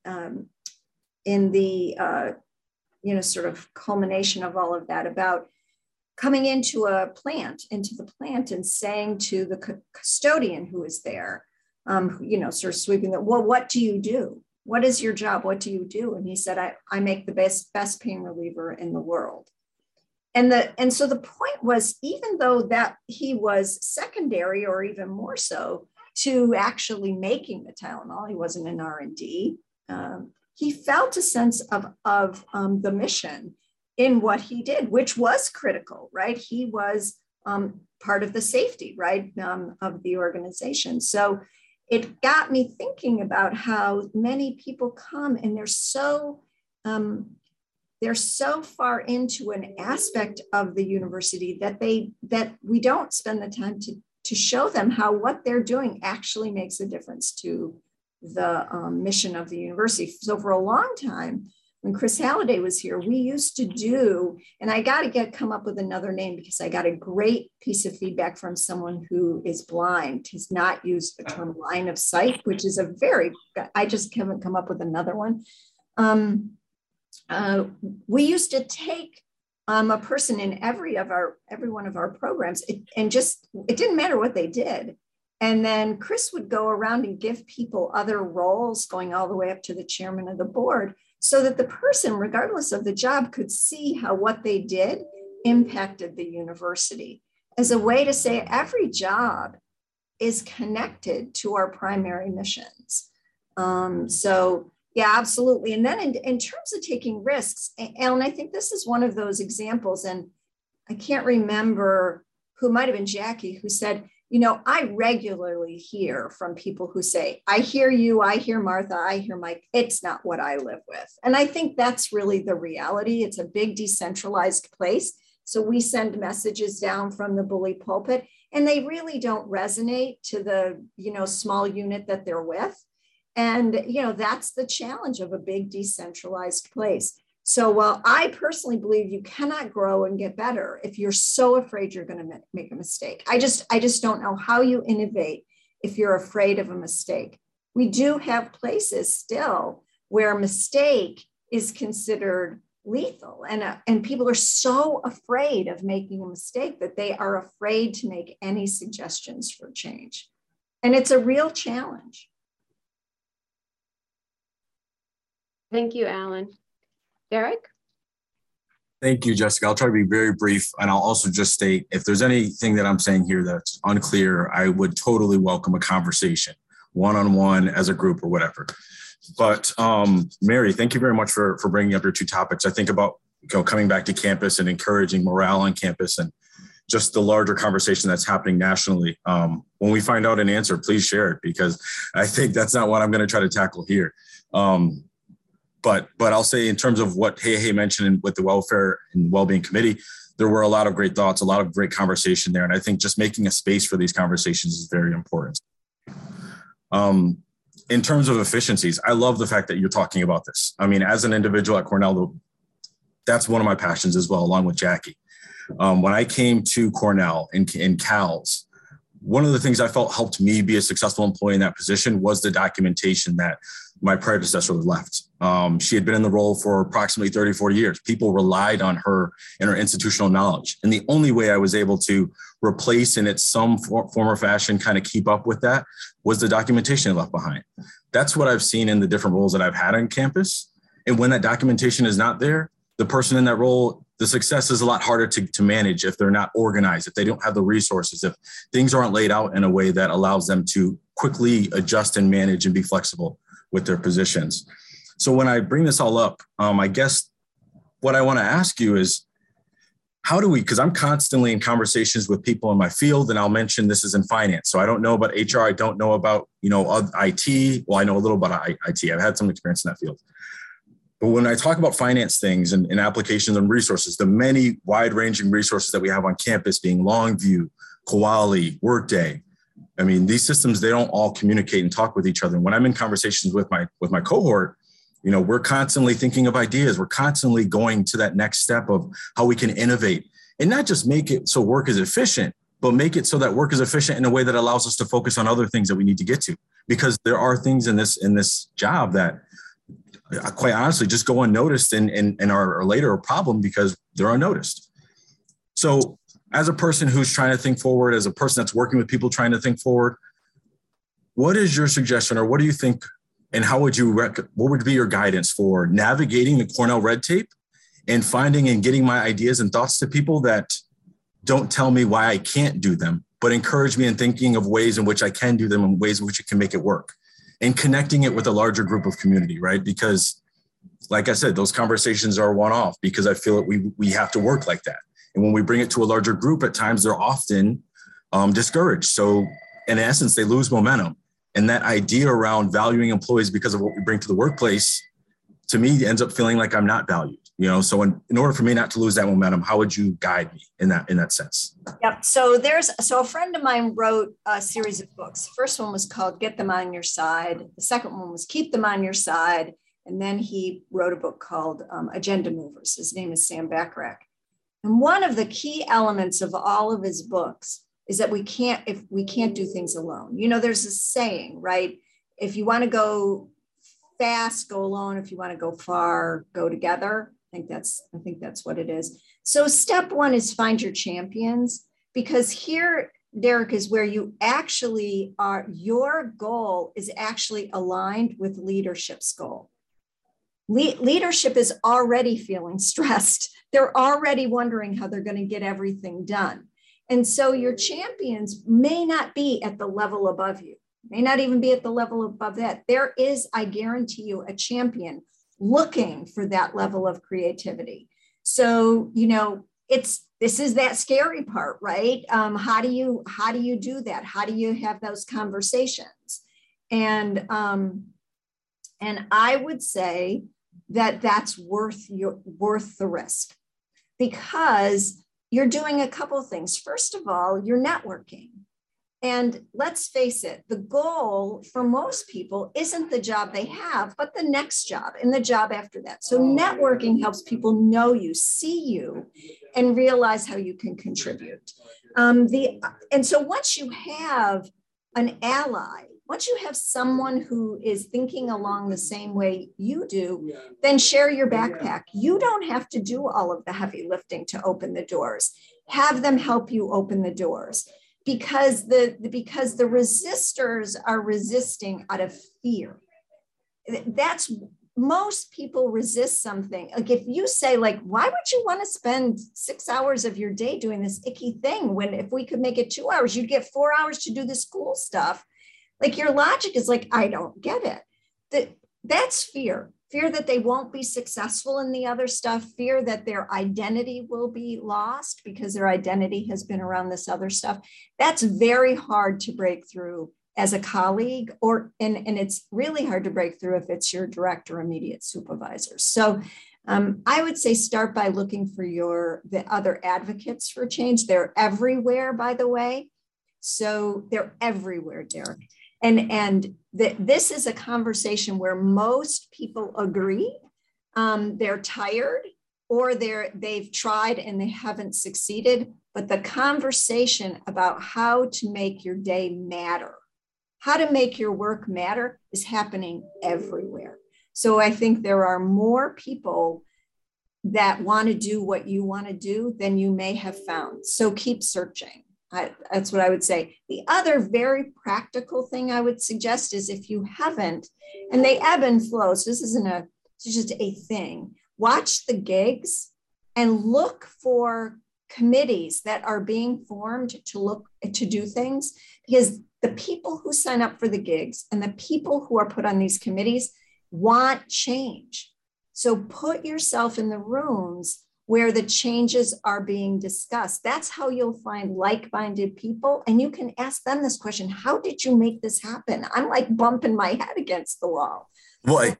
the sort of culmination of all of that about coming into the plant and saying to the custodian who was there, sort of sweeping that, well, what do you do? What is your job? What do you do? And he said, I make the best pain reliever in the world. And so the point was, even though that he was secondary or even more so to actually making the Tylenol, he wasn't in R&D, he felt a sense of the mission in what he did, which was critical, right? He was part of the safety, right, of the organization. So it got me thinking about how many people come and they're so far into an aspect of the university that we don't spend the time to show them how what they're doing actually makes a difference to the mission of the university. So for a long time, when Chris Halliday was here, we used to do, and I got to come up with another name because I got a great piece of feedback from someone who is blind, has not used the term line of sight, which is I just haven't come up with another one. We used to take a person in every one of our programs, it didn't matter what they did. And then Chris would go around and give people other roles, going all the way up to the chairman of the board, so that the person, regardless of the job, could see how what they did impacted the university, as a way to say every job is connected to our primary missions. So yeah, absolutely. And then in terms of taking risks, Alan, I think this is one of those examples, and I can't remember who, might have been Jackie, who said, I regularly hear from people who say, I hear you, I hear Martha, I hear Mike, it's not what I live with. And I think that's really the reality. It's a big decentralized place. So we send messages down from the bully pulpit, and they really don't resonate to the, small unit that they're with. And, that's the challenge of a big decentralized place. So while I personally believe you cannot grow and get better if you're so afraid you're going to make a mistake, I just don't know how you innovate if you're afraid of a mistake. We do have places still where a mistake is considered lethal, and people are so afraid of making a mistake that they are afraid to make any suggestions for change. And it's a real challenge. Thank you, Alan. Derek? Thank you, Jessica. I'll try to be very brief, and I'll also just state, if there's anything that I'm saying here that's unclear, I would totally welcome a conversation, one-on-one, as a group, or whatever. But Mary, thank you very much for bringing up your two topics. I think about coming back to campus and encouraging morale on campus and just the larger conversation that's happening nationally. When we find out an answer, please share it, because I think that's not what I'm going to try to tackle here. But I'll say, in terms of what Hey mentioned with the Welfare and Wellbeing Committee, there were a lot of great thoughts, a lot of great conversation there. And I think just making a space for these conversations is very important. In terms of efficiencies, I love the fact that you're talking about this. I mean, as an individual at Cornell, that's one of my passions as well, along with Jackie. When I came to Cornell in CALS, one of the things I felt helped me be a successful employee in that position was the documentation that my predecessor left. She had been in the role for approximately 30, 40 years. People relied on her and her institutional knowledge. And the only way I was able to replace and, at some form or fashion, kind of keep up with that was the documentation left behind. That's what I've seen in the different roles that I've had on campus. And when that documentation is not there, the person in that role, the success is a lot harder to manage if they're not organized, if they don't have the resources, if things aren't laid out in a way that allows them to quickly adjust and manage and be flexible with their positions. So when I bring this all up, I guess what I want to ask you is, how do we, because I'm constantly in conversations with people in my field, and I'll mention this is in finance. So I don't know about HR. I don't know about, IT. Well, I know a little about IT. I've had some experience in that field. But when I talk about finance things and applications and resources, the many wide-ranging resources that we have on campus, being Longview, Koali, Workday, I mean, these systems, they don't all communicate and talk with each other. And when I'm in conversations with my cohort, we're constantly thinking of ideas. We're constantly going to that next step of how we can innovate and not just make it so work is efficient, but make it so that work is efficient in a way that allows us to focus on other things that we need to get to. Because there are things in this job that, quite honestly, just go unnoticed and are later a problem because they're unnoticed. So as a person who's trying to think forward, as a person that's working with people trying to think forward, what is your suggestion, or what do you think, and how would you, what would be your guidance for navigating the Cornell red tape and finding and getting my ideas and thoughts to people that don't tell me why I can't do them, but encourage me in thinking of ways in which I can do them and ways in which it can make it work, and connecting it with a larger group of community, right? Because like I said, those conversations are one-off because I feel that we have to work like that. And when we bring it to a larger group, at times they're often discouraged. So in essence, they lose momentum. And that idea around valuing employees because of what we bring to the workplace, to me, ends up feeling like I'm not valued. So in order for me not to lose that momentum, how would you guide me in that sense? Yep. So a friend of mine wrote a series of books. The first one was called Get Them on Your Side. The second one was Keep Them on Your Side. And then he wrote a book called Agenda Movers. His name is Sam Bachrach. And one of the key elements of all of his books is that we can't do things alone. There's a saying, right? If you want to go fast, go alone. If you want to go far, go together. I think that's what it is. So step one is find your champions, because here, Derek, is where you actually are, your goal is actually aligned with leadership's goal. Leadership is already feeling stressed. They're already wondering how they're going to get everything done. And so your champions may not be at the level above you, may not even be at the level above that. There is, I guarantee you, a champion looking for that level of creativity. So, this is that scary part, right? How do you do that? How do you have those conversations? And I would say that that's worth the risk, because you're doing a couple of things. First of all, you're networking. And let's face it, the goal for most people isn't the job they have, but the next job and the job after that. So networking helps people know you, see you, and realize how you can contribute. And so once you have an ally, once you have someone who is thinking along the same way you do, then share your backpack. You don't have to do all of the heavy lifting to open the doors. Have them help you open the doors, because the resistors are resisting out of fear. That's, most people resist something. Like if you say, why would you want to spend 6 hours of your day doing this icky thing, when if we could make it 2 hours, you'd get 4 hours to do this cool stuff. Your logic is I don't get it. that's fear. Fear that they won't be successful in the other stuff, fear that their identity will be lost because their identity has been around this other stuff. That's very hard to break through as a colleague, and it's really hard to break through if it's your direct or immediate supervisor. So I would say start by looking for the other advocates for change. They're everywhere, by the way. So they're everywhere, Derek. And this is a conversation where most people agree. They're tired or they've tried and they haven't succeeded. But the conversation about how to make your day matter, how to make your work matter, is happening everywhere. So I think there are more people that want to do what you want to do than you may have found. So keep searching. That's what I would say. The other very practical thing I would suggest is, if you haven't, and they ebb and flow, so this it's just a thing, watch the gigs and look for committees that are being formed to do things, because the people who sign up for the gigs and the people who are put on these committees want change. So put yourself in the rooms where the changes are being discussed. That's how you'll find like-minded people. And you can ask them this question: how did you make this happen? I'm like bumping my head against the wall. Well,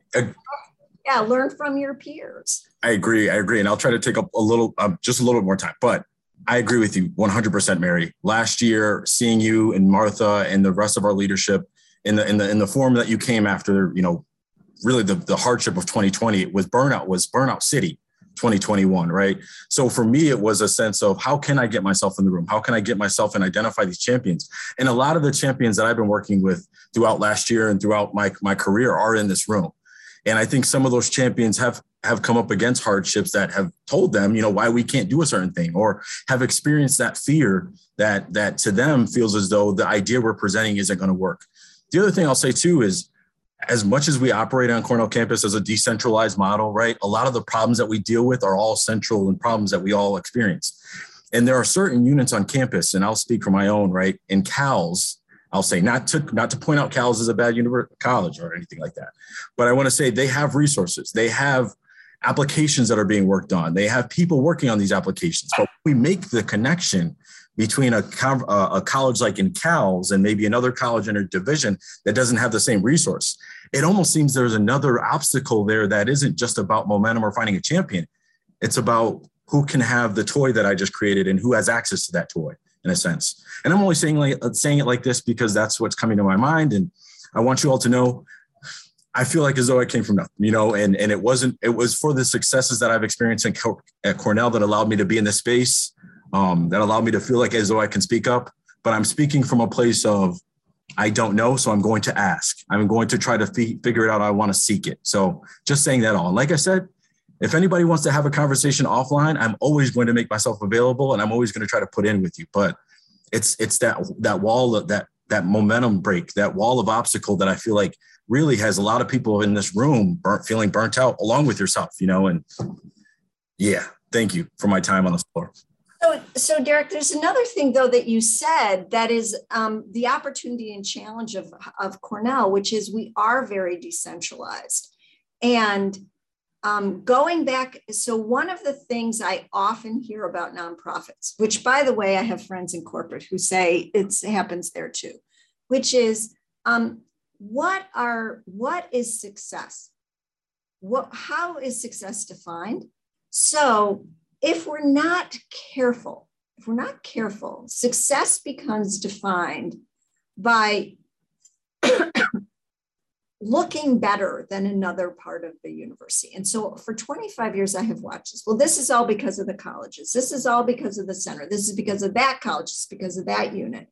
yeah, learn from your peers. I agree. And I'll try to take up just a little bit more time, but I agree with you 100%, Mary. Last year, seeing you and Martha and the rest of our leadership in the form that you came after, really the hardship of 2020 was burnout city. 2021, right? So for me, it was a sense of, how can I get myself in the room? How can I get myself and identify these champions? And a lot of the champions that I've been working with throughout last year and throughout my career are in this room. And I think some of those champions have come up against hardships that have told them, why we can't do a certain thing, or have experienced that fear that to them feels as though the idea we're presenting isn't going to work. The other thing I'll say too is, as much as we operate on Cornell campus as a decentralized model, right, a lot of the problems that we deal with are all central and problems that we all experience. And there are certain units on campus, and I'll speak for my own, right, in CALS, I'll say, not to point out CALS as a bad college or anything like that, but I want to say they have resources. They have applications that are being worked on. They have people working on these applications. But we make the connection between a college like in CALS and maybe another college in a division that doesn't have the same resource. It almost seems there's another obstacle there that isn't just about momentum or finding a champion. It's about who can have the toy that I just created and who has access to that toy, in a sense. And I'm only saying it like this because that's what's coming to my mind. And I want you all to know, I feel like as though I came from nothing, and it was for the successes that I've experienced at Cornell that allowed me to be in this space, that allowed me to feel like as though I can speak up. But I'm speaking from a place of, I don't know, so I'm going to ask. I'm going to try to figure it out. I want to seek it. So just saying that all. And like I said, if anybody wants to have a conversation offline, I'm always going to make myself available, and I'm always going to try to put in with you. But it's that wall, that momentum break, that wall of obstacle that I feel like really has a lot of people in this room feeling burnt out, along with yourself, and yeah, thank you for my time on the floor. So Derek, there's another thing though that you said that is the opportunity and challenge of Cornell, which is we are very decentralized. And going back, so one of the things I often hear about nonprofits, which by the way, I have friends in corporate who say it happens there too, which is what is success? How is success defined? So if we're not careful, success becomes defined by looking better than another part of the university. And so for 25 years, I have watched this. Well, this is all because of the colleges. This is all because of the center. This is because of that college. This is because of that unit.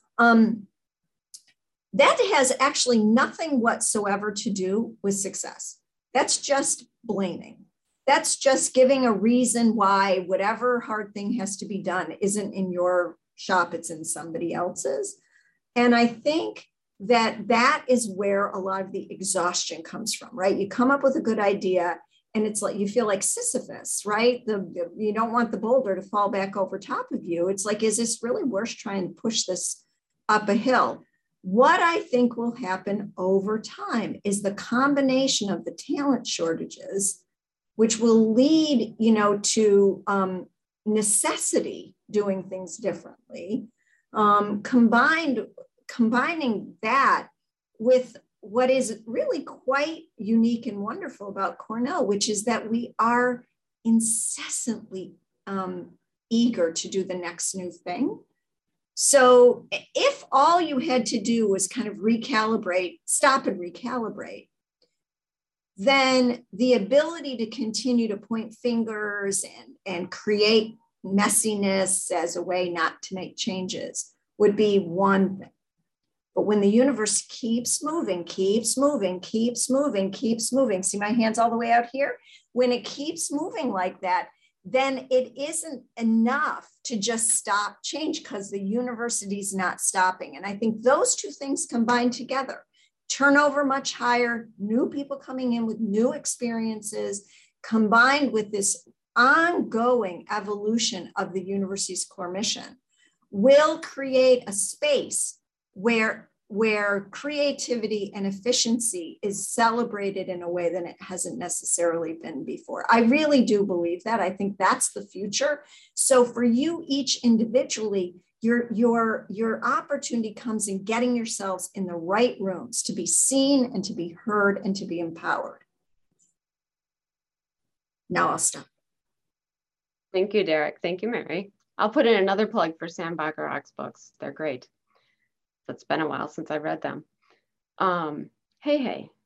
That has actually nothing whatsoever to do with success. That's just blaming. That's just giving a reason why whatever hard thing has to be done isn't in your shop, it's in somebody else's. And I think that is where a lot of the exhaustion comes from, right? You come up with a good idea and it's like, you feel like Sisyphus, right? You don't want the boulder to fall back over top of you. It's like, is this really worth trying to push this up a hill? What I think will happen over time is the combination of the talent shortages, which will lead, to necessity doing things differently, combining that with what is really quite unique and wonderful about Cornell, which is that we are incessantly eager to do the next new thing. So if all you had to do was kind of stop and recalibrate, then the ability to continue to point fingers and create messiness as a way not to make changes would be one thing. But when the universe keeps moving, see my hands all the way out here? When it keeps moving like that, then it isn't enough to just stop change because the university's not stopping. And I think those two things combined together, turnover much higher, new people coming in with new experiences, combined with this ongoing evolution of the university's core mission, will create a space where creativity and efficiency is celebrated in a way that it hasn't necessarily been before. I really do believe that. I think that's the future. So for you each individually, your opportunity comes in getting yourselves in the right rooms to be seen and to be heard and to be empowered. Now I'll stop. Thank you, Derek. Thank you, Mary. I'll put in another plug for Sam Bacharach's books. They're great. It's been a while since I read them. Hey.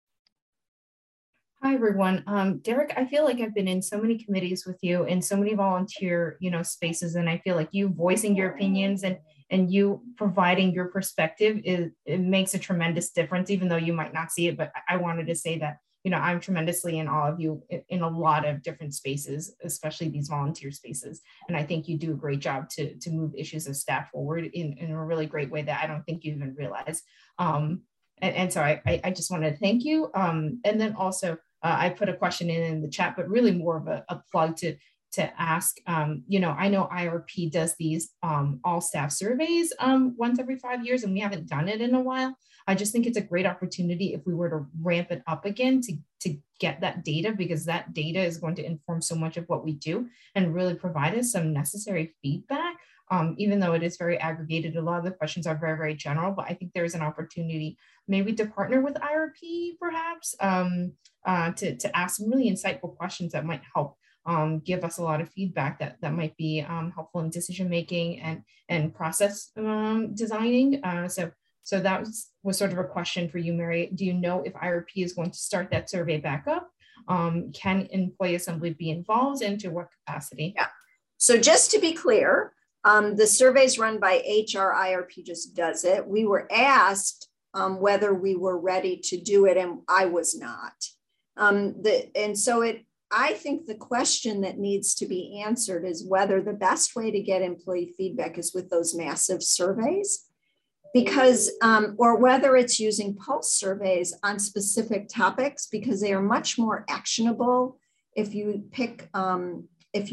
Hi, everyone. Derek, I feel like I've been in so many committees with you and so many volunteer, spaces, and I feel like you voicing your opinions and you providing your perspective it makes a tremendous difference, even though you might not see it. But I wanted to say that, I'm tremendously in awe of you in a lot of different spaces, especially these volunteer spaces. And I think you do a great job to move issues of staff forward in a really great way that I don't think you even realize. And so I just wanted to thank you. And then also, I put a question in the chat, but really more of a plug to ask, I know IRP does these all staff surveys once every 5 years, and we haven't done it in a while. I just think it's a great opportunity if we were to ramp it up again to get that data, because that data is going to inform so much of what we do and really provide us some necessary feedback. Even though it is very aggregated, a lot of the questions are very, very general, but I think there's an opportunity maybe to partner with IRP perhaps to ask some really insightful questions that might help give us a lot of feedback that might be helpful in decision making and process designing. So that was sort of a question for you, Mary. Do you know if IRP is going to start that survey back up? Can employee assembly be involved, and to what capacity? Yeah. So just to be clear, the surveys run by HR. IRP just does it. We were asked whether we were ready to do it, and I was not. I think the question that needs to be answered is whether the best way to get employee feedback is with those massive surveys, because, or whether it's using pulse surveys on specific topics, because they are much more actionable if you pick the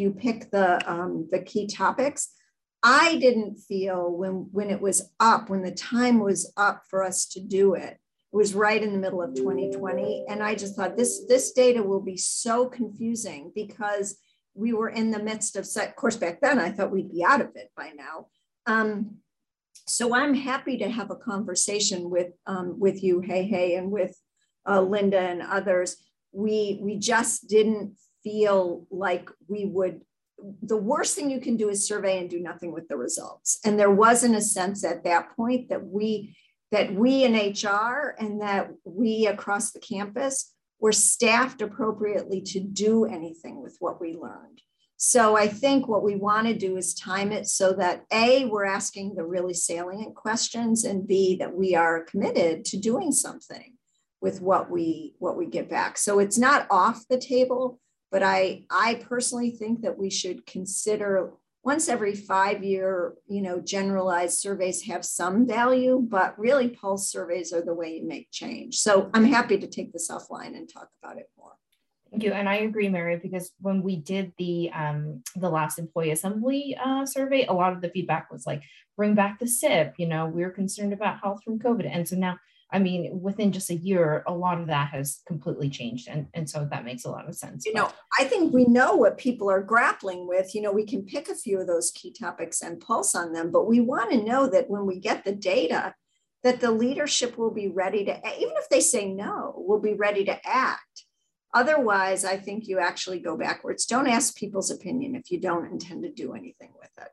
key topics. I didn't feel when it was up, when the time was up for us to do it, it was right in the middle of 2020. And I just thought this data will be so confusing because we were in the midst of, of course, back then I thought we'd be out of it by now. So I'm happy to have a conversation with you, Hey, and with Linda and others. We just didn't feel like we would. The worst thing you can do is survey and do nothing with the results. And there wasn't a sense at that point that we in HR and that we across the campus were staffed appropriately to do anything with what we learned. So I think what we want to do is time it so that A, we're asking the really salient questions, and B, that we are committed to doing something with what we get back. So it's not off the table, but I personally think that we should consider once every 5 year, generalized surveys have some value, but really pulse surveys are the way you make change. So I'm happy to take this offline and talk about it more. Thank you, and I agree, Mary, because when we did the last employee assembly survey, a lot of the feedback was like, bring back the SIP. You know, we're concerned about health from COVID, and so now, I mean, within just a year, a lot of that has completely changed, and so that makes a lot of sense. You know, I think we know what people are grappling with. You know, we can pick a few of those key topics and pulse on them, but we want to know that when we get the data, that the leadership will be ready to, even if they say no, will be ready to act. Otherwise, I think you actually go backwards. Don't ask people's opinion if you don't intend to do anything with it.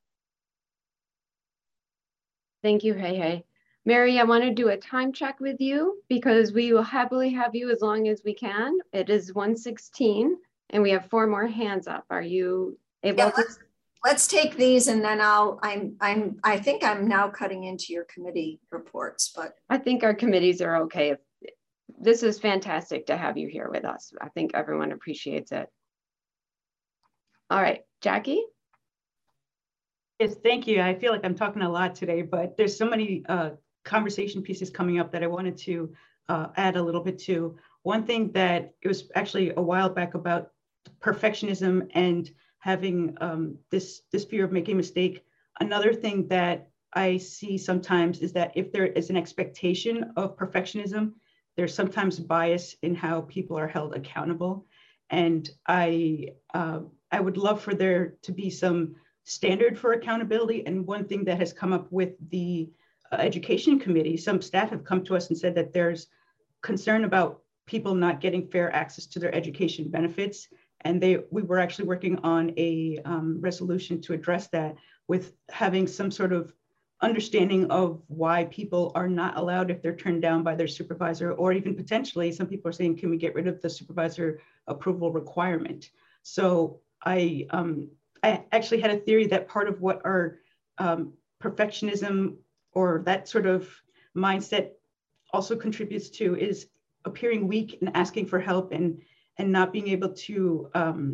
Thank you, Hey. Mary, I want to do a time check with you because we will happily have you as long as we can. It is 1:16 and we have 4 more hands up. Are you able to? Let's take these and then I think I'm now cutting into your committee reports, but I think our committees are okay. This is fantastic to have you here with us. I think everyone appreciates it. All right, Jackie? Yes, thank you. I feel like I'm talking a lot today, but there's so many conversation pieces coming up that I wanted to add a little bit to. One thing that it was actually a while back about perfectionism and having this fear of making a mistake. Another thing that I see sometimes is that if there is an expectation of perfectionism, there's sometimes bias in how people are held accountable. And I would love for there to be some standard for accountability. And one thing that has come up with the education committee, some staff have come to us and said that there's concern about people not getting fair access to their education benefits. And we were actually working on a resolution to address that with having some sort of understanding of why people are not allowed if they're turned down by their supervisor, or even potentially some people are saying, can we get rid of the supervisor approval requirement? So I actually had a theory that part of what our perfectionism or that sort of mindset also contributes to is appearing weak and asking for help and not being able to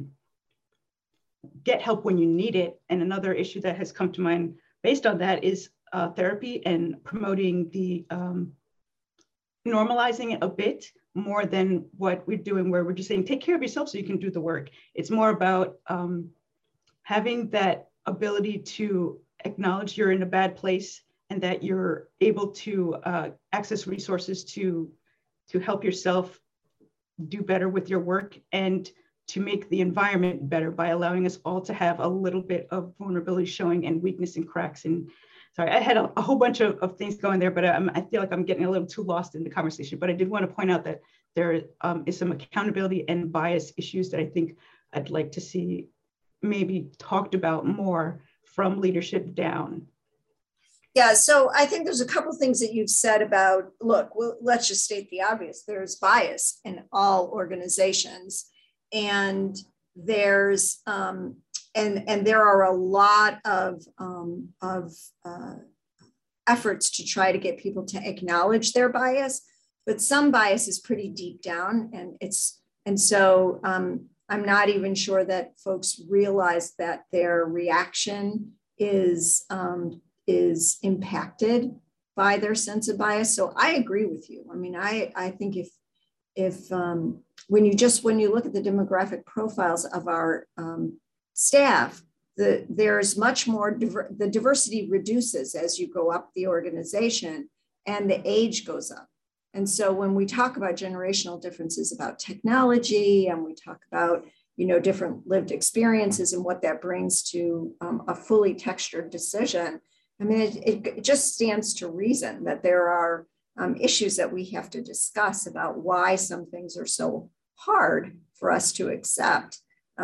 get help when you need it. And another issue that has come to mind based on that is therapy and promoting the normalizing it a bit more than what we're doing, where we're just saying, take care of yourself so you can do the work. It's more about having that ability to acknowledge you're in a bad place and that you're able to access resources to help yourself do better with your work and to make the environment better by allowing us all to have a little bit of vulnerability showing and weakness and cracks. And sorry, I had a whole bunch of things going there, but I feel like I'm getting a little too lost in the conversation. But I did want to point out that there is some accountability and bias issues that I think I'd like to see maybe talked about more from leadership down. Yeah, so I think there's a couple things that you've said about, look, well, let's just state the obvious. There's bias in all organizations, and there's and there are a lot of efforts to try to get people to acknowledge their bias, but some bias is pretty deep down, and so I'm not even sure that folks realize that their reaction is impacted by their sense of bias. So I agree with you. I mean, I think if when you look at the demographic profiles of our staff, there's much more, the diversity reduces as you go up the organization and the age goes up. And so when we talk about generational differences about technology and we talk about, different lived experiences and what that brings to a fully textured decision, I mean, it just stands to reason that there are issues that we have to discuss about why some things are so hard for us to accept.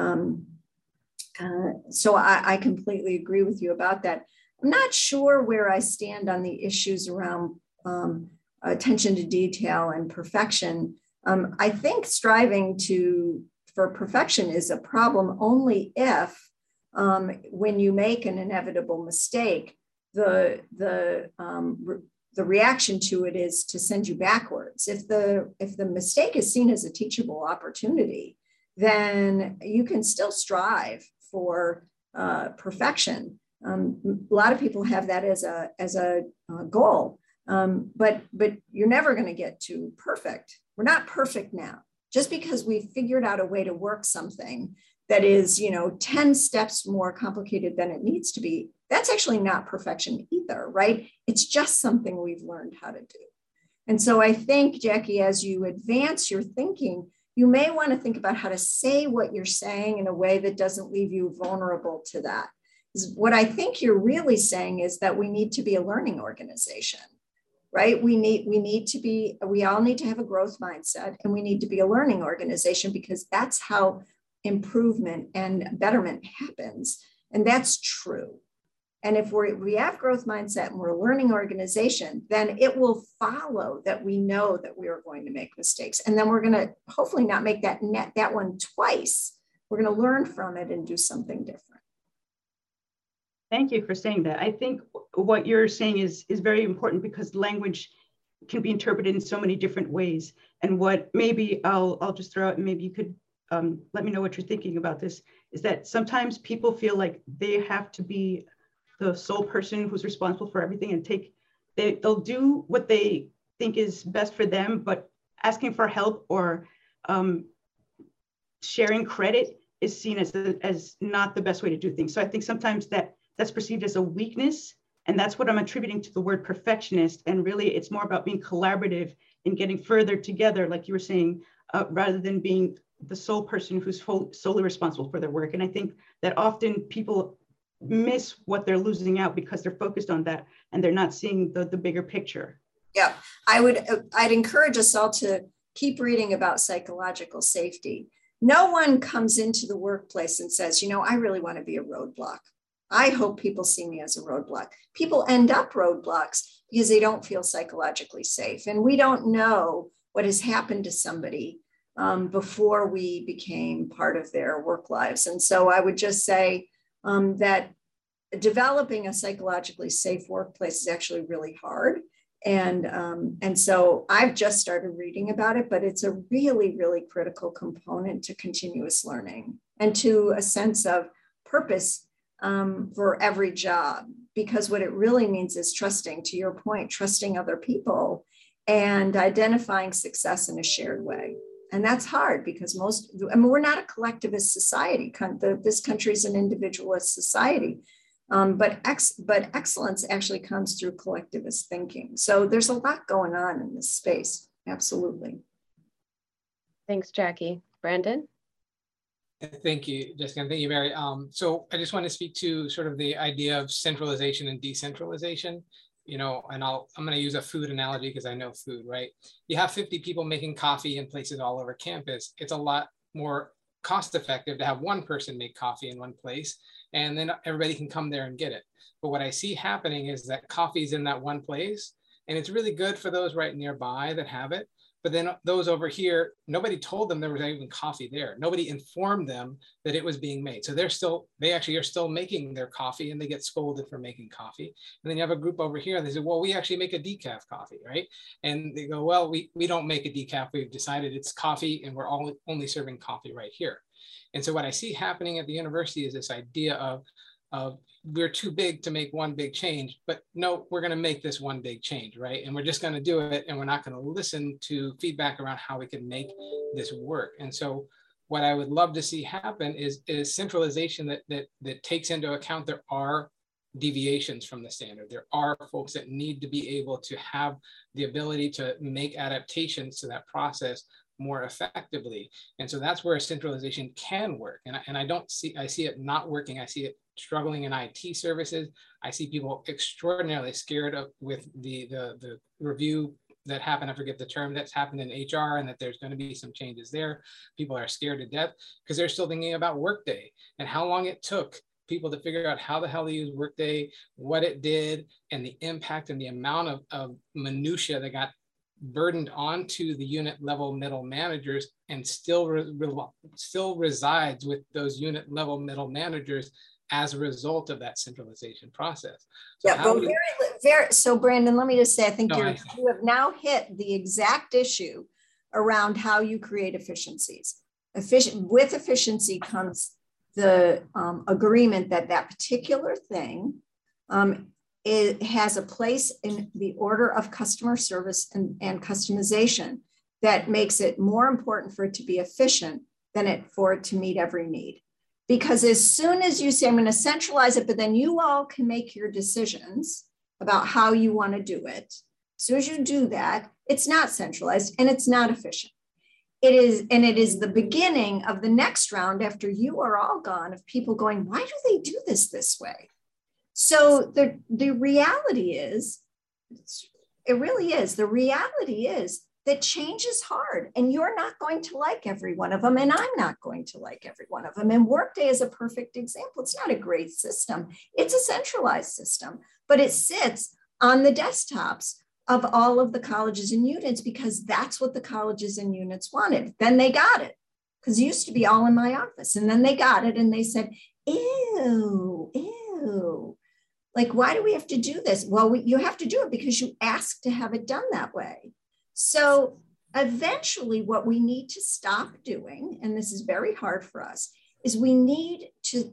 So I completely agree with you about that. I'm not sure where I stand on the issues around attention to detail and perfection. I think striving for perfection is a problem only if when you make an inevitable mistake, the reaction to it is to send you backwards. If the mistake is seen as a teachable opportunity, then you can still strive for perfection. A lot of people have that as a goal, but you're never going to get to perfect. We're not perfect now. Just because we figured out a way to work something that is, 10 steps more complicated than it needs to be, that's actually not perfection either, right? It's just something we've learned how to do. And so I think, Jackie, as you advance your thinking, you may want to think about how to say what you're saying in a way that doesn't leave you vulnerable to that. What I think you're really saying is that we need to be a learning organization, right? We all need to have a growth mindset, and we need to be a learning organization, because that's how improvement and betterment happens. And that's true. And if we have growth mindset and we're a learning organization, then it will follow that we know that we are going to make mistakes. And then we're going to hopefully not make that one twice. We're going to learn from it and do something different. Thank you for saying that. I think what you're saying is very important, because language can be interpreted in so many different ways. And what maybe I'll just throw out, and maybe you could let me know what you're thinking about this, is that sometimes people feel like they have to be the sole person who's responsible for everything, and they'll do what they think is best for them, but asking for help or sharing credit is seen as not the best way to do things. So I think sometimes that's perceived as a weakness, and that's what I'm attributing to the word perfectionist. And really, it's more about being collaborative in getting further together, like you were saying, rather than being the sole person who's solely responsible for their work. And I think that often people miss what they're losing out because they're focused on that and they're not seeing the bigger picture. Yeah, I'd encourage us all to keep reading about psychological safety. No one comes into the workplace and says, I really want to be a roadblock. I hope people see me as a roadblock. People end up roadblocks because they don't feel psychologically safe. And we don't know what has happened to somebody before we became part of their work lives. And so I would just say that developing a psychologically safe workplace is actually really hard. And so I've just started reading about it, but it's a really, really critical component to continuous learning and to a sense of purpose for every job, because what it really means is trusting, to your point, trusting other people and identifying success in a shared way. And that's hard because we're not a collectivist society. This country is an individualist society, but excellence actually comes through collectivist thinking. So there's a lot going on in this space. Absolutely. Thanks, Jackie. Brandon? Thank you, Jessica. Thank you, Mary. So I just want to speak to sort of the idea of centralization and decentralization. And I'm going to use a food analogy because I know food, right? You have 50 people making coffee in places all over campus. It's a lot more cost effective to have one person make coffee in one place, and then everybody can come there and get it. But what I see happening is that coffee's in that one place, and it's really good for those right nearby that have it. But then those over here, nobody told them there was even coffee there. Nobody informed them that it was being made. So they actually are still making their coffee, and they get scolded for making coffee. And then you have a group over here and they say, well, we actually make a decaf coffee, right? And they go, well, we don't make a decaf. We've decided it's coffee and we're only serving coffee right here. And so what I see happening at the university is this idea of we're too big to make one big change, but no, we're going to make this one big change, right? And we're just going to do it, and we're not going to listen to feedback around how we can make this work. And so what I would love to see happen is centralization that takes into account there are deviations from the standard. There are folks that need to be able to have the ability to make adaptations to that process more effectively. And so that's where centralization can work. And I see it not working. I see it struggling in IT services. I see people extraordinarily scared with the review that happened. I forget the term that's happened in HR, and that there's going to be some changes there. People are scared to death because they're still thinking about Workday and how long it took people to figure out how the hell to use Workday, what it did, and the impact and the amount of minutia that got burdened onto the unit level middle managers, and still resides with those unit level middle managers as a result of that centralization process. So yeah, well, so Brandon, let me just say, I think you have now hit the exact issue around how you create efficiencies. With efficiency comes the agreement that particular thing it has a place in the order of customer service and customization. that makes it more important for it to be efficient than for it to meet every need. Because as soon as you say, I'm going to centralize it, but then you all can make your decisions about how you want to do it. As soon as you do that, it's not centralized and it's not efficient. It is the beginning of the next round after you are all gone of people going, why do they do this way? So the reality is, it really is, the reality is that change is hard and you're not going to like every one of them and I'm not going to like every one of them. And Workday is a perfect example. It's not a great system. It's a centralized system, but it sits on the desktops of all of the colleges and units because that's what the colleges and units wanted. Then they got it because it used to be all in my office. And then they got it and they said, ew. Like, why do we have to do this? Well, you have to do it because you asked to have it done that way. So eventually what we need to stop doing, and this is very hard for us, is we need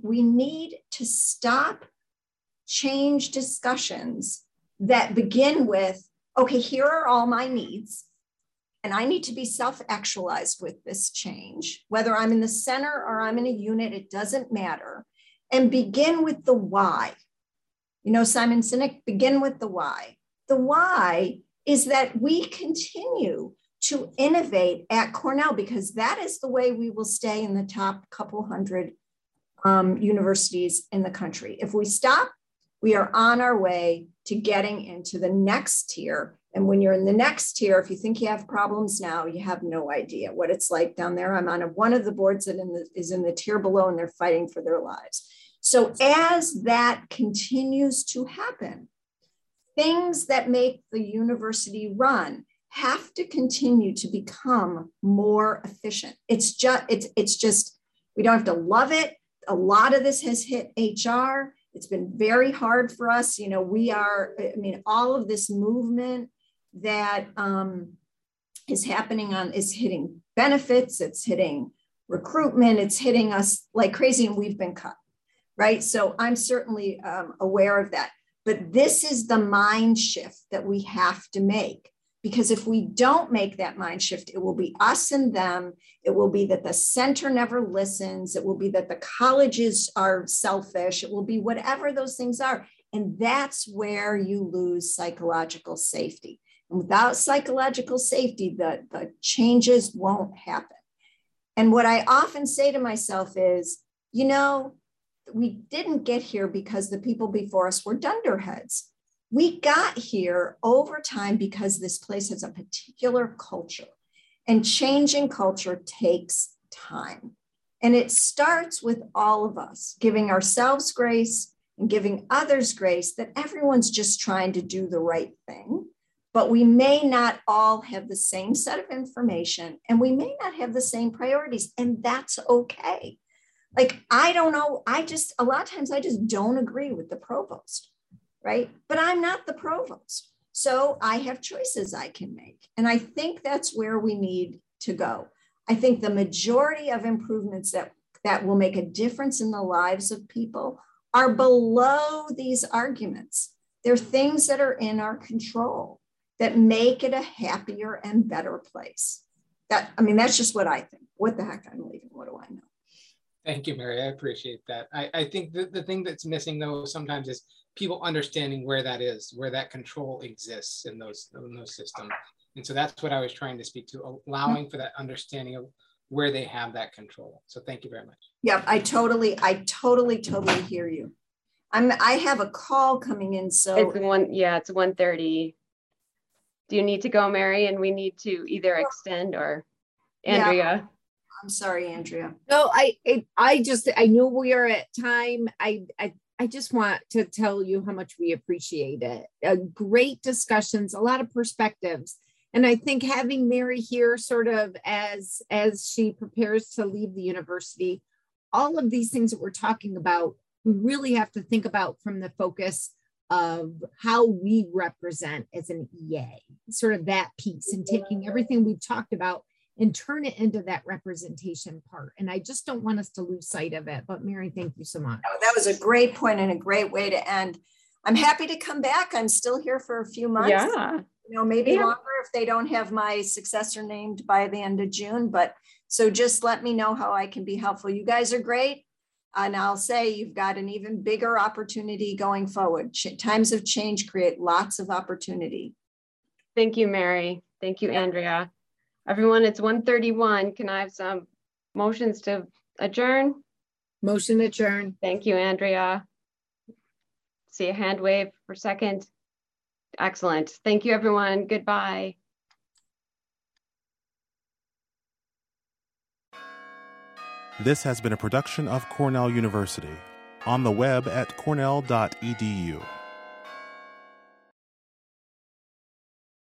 to stop change discussions that begin with, okay, here are all my needs, and I need to be self-actualized with this change. Whether I'm in the center or I'm in a unit, it doesn't matter. And begin with the why. You know, Simon Sinek, begin with the why. The why is that we continue to innovate at Cornell because that is the way we will stay in the top couple hundred universities in the country. If we stop, we are on our way to getting into the next tier. And when you're in the next tier, if you think you have problems now, you have no idea what it's like down there. I'm on one of the boards that is in the tier below and they're fighting for their lives. So as that continues to happen, things that make the university run have to continue to become more efficient. It's just, we don't have to love it. A lot of this has hit HR. It's been very hard for us. You know, all of this movement that is happening is hitting benefits, it's hitting recruitment, it's hitting us like crazy, and we've been cut, right? So I'm certainly aware of that. But this is the mind shift that we have to make, because if we don't make that mind shift, it will be us and them. It will be that the center never listens. It will be that the colleges are selfish. It will be whatever those things are. And that's where you lose psychological safety. And without psychological safety, the changes won't happen. And what I often say to myself is, you know, we didn't get here because the people before us were dunderheads. We got here over time because this place has a particular culture, and changing culture takes time. And it starts with all of us giving ourselves grace and giving others grace that everyone's just trying to do the right thing. But we may not all have the same set of information and we may not have the same priorities, and that's okay. Like, I don't know, a lot of times I just don't agree with the provost, right? But I'm not the provost. So I have choices I can make. And I think that's where we need to go. I think the majority of improvements that will make a difference in the lives of people are below these arguments. They're things that are in our control that make it a happier and better place. That's just what I think. What the heck, I'm leaving, what do I know? Thank you, Mary. I appreciate that. I think the thing that's missing, though, sometimes is people understanding where that is, where that control exists in those systems. And so that's what I was trying to speak to, allowing for that understanding of where they have that control. So thank you very much. Yep, I totally hear you. I have a call coming in, so it's 1:30. Do you need to go, Mary? And we need to either extend or Andrea. Yeah. I'm sorry, Andrea. No, I knew we are at time. I just want to tell you how much we appreciate it. Great discussions, a lot of perspectives. And I think having Mary here sort of as she prepares to leave the university, all of these things that we're talking about, we really have to think about from the focus of how we represent as an EA, sort of that piece, and taking everything we've talked about and turn it into that representation part. And I just don't want us to lose sight of it. But Mary, thank you so much. That was a great point and a great way to end. I'm happy to come back. I'm still here for a few months. Yeah. You know, maybe longer if they don't have my successor named by the end of June, but so just let me know how I can be helpful. You guys are great. And I'll say you've got an even bigger opportunity going forward. Times of change create lots of opportunity. Thank you, Mary. Thank you, Andrea. Everyone, it's 1:31. Can I have some motions to adjourn? Motion adjourn. Thank you, Andrea. See a hand wave for a second. Excellent. Thank you, everyone. Goodbye. This has been a production of Cornell University, on the web at cornell.edu.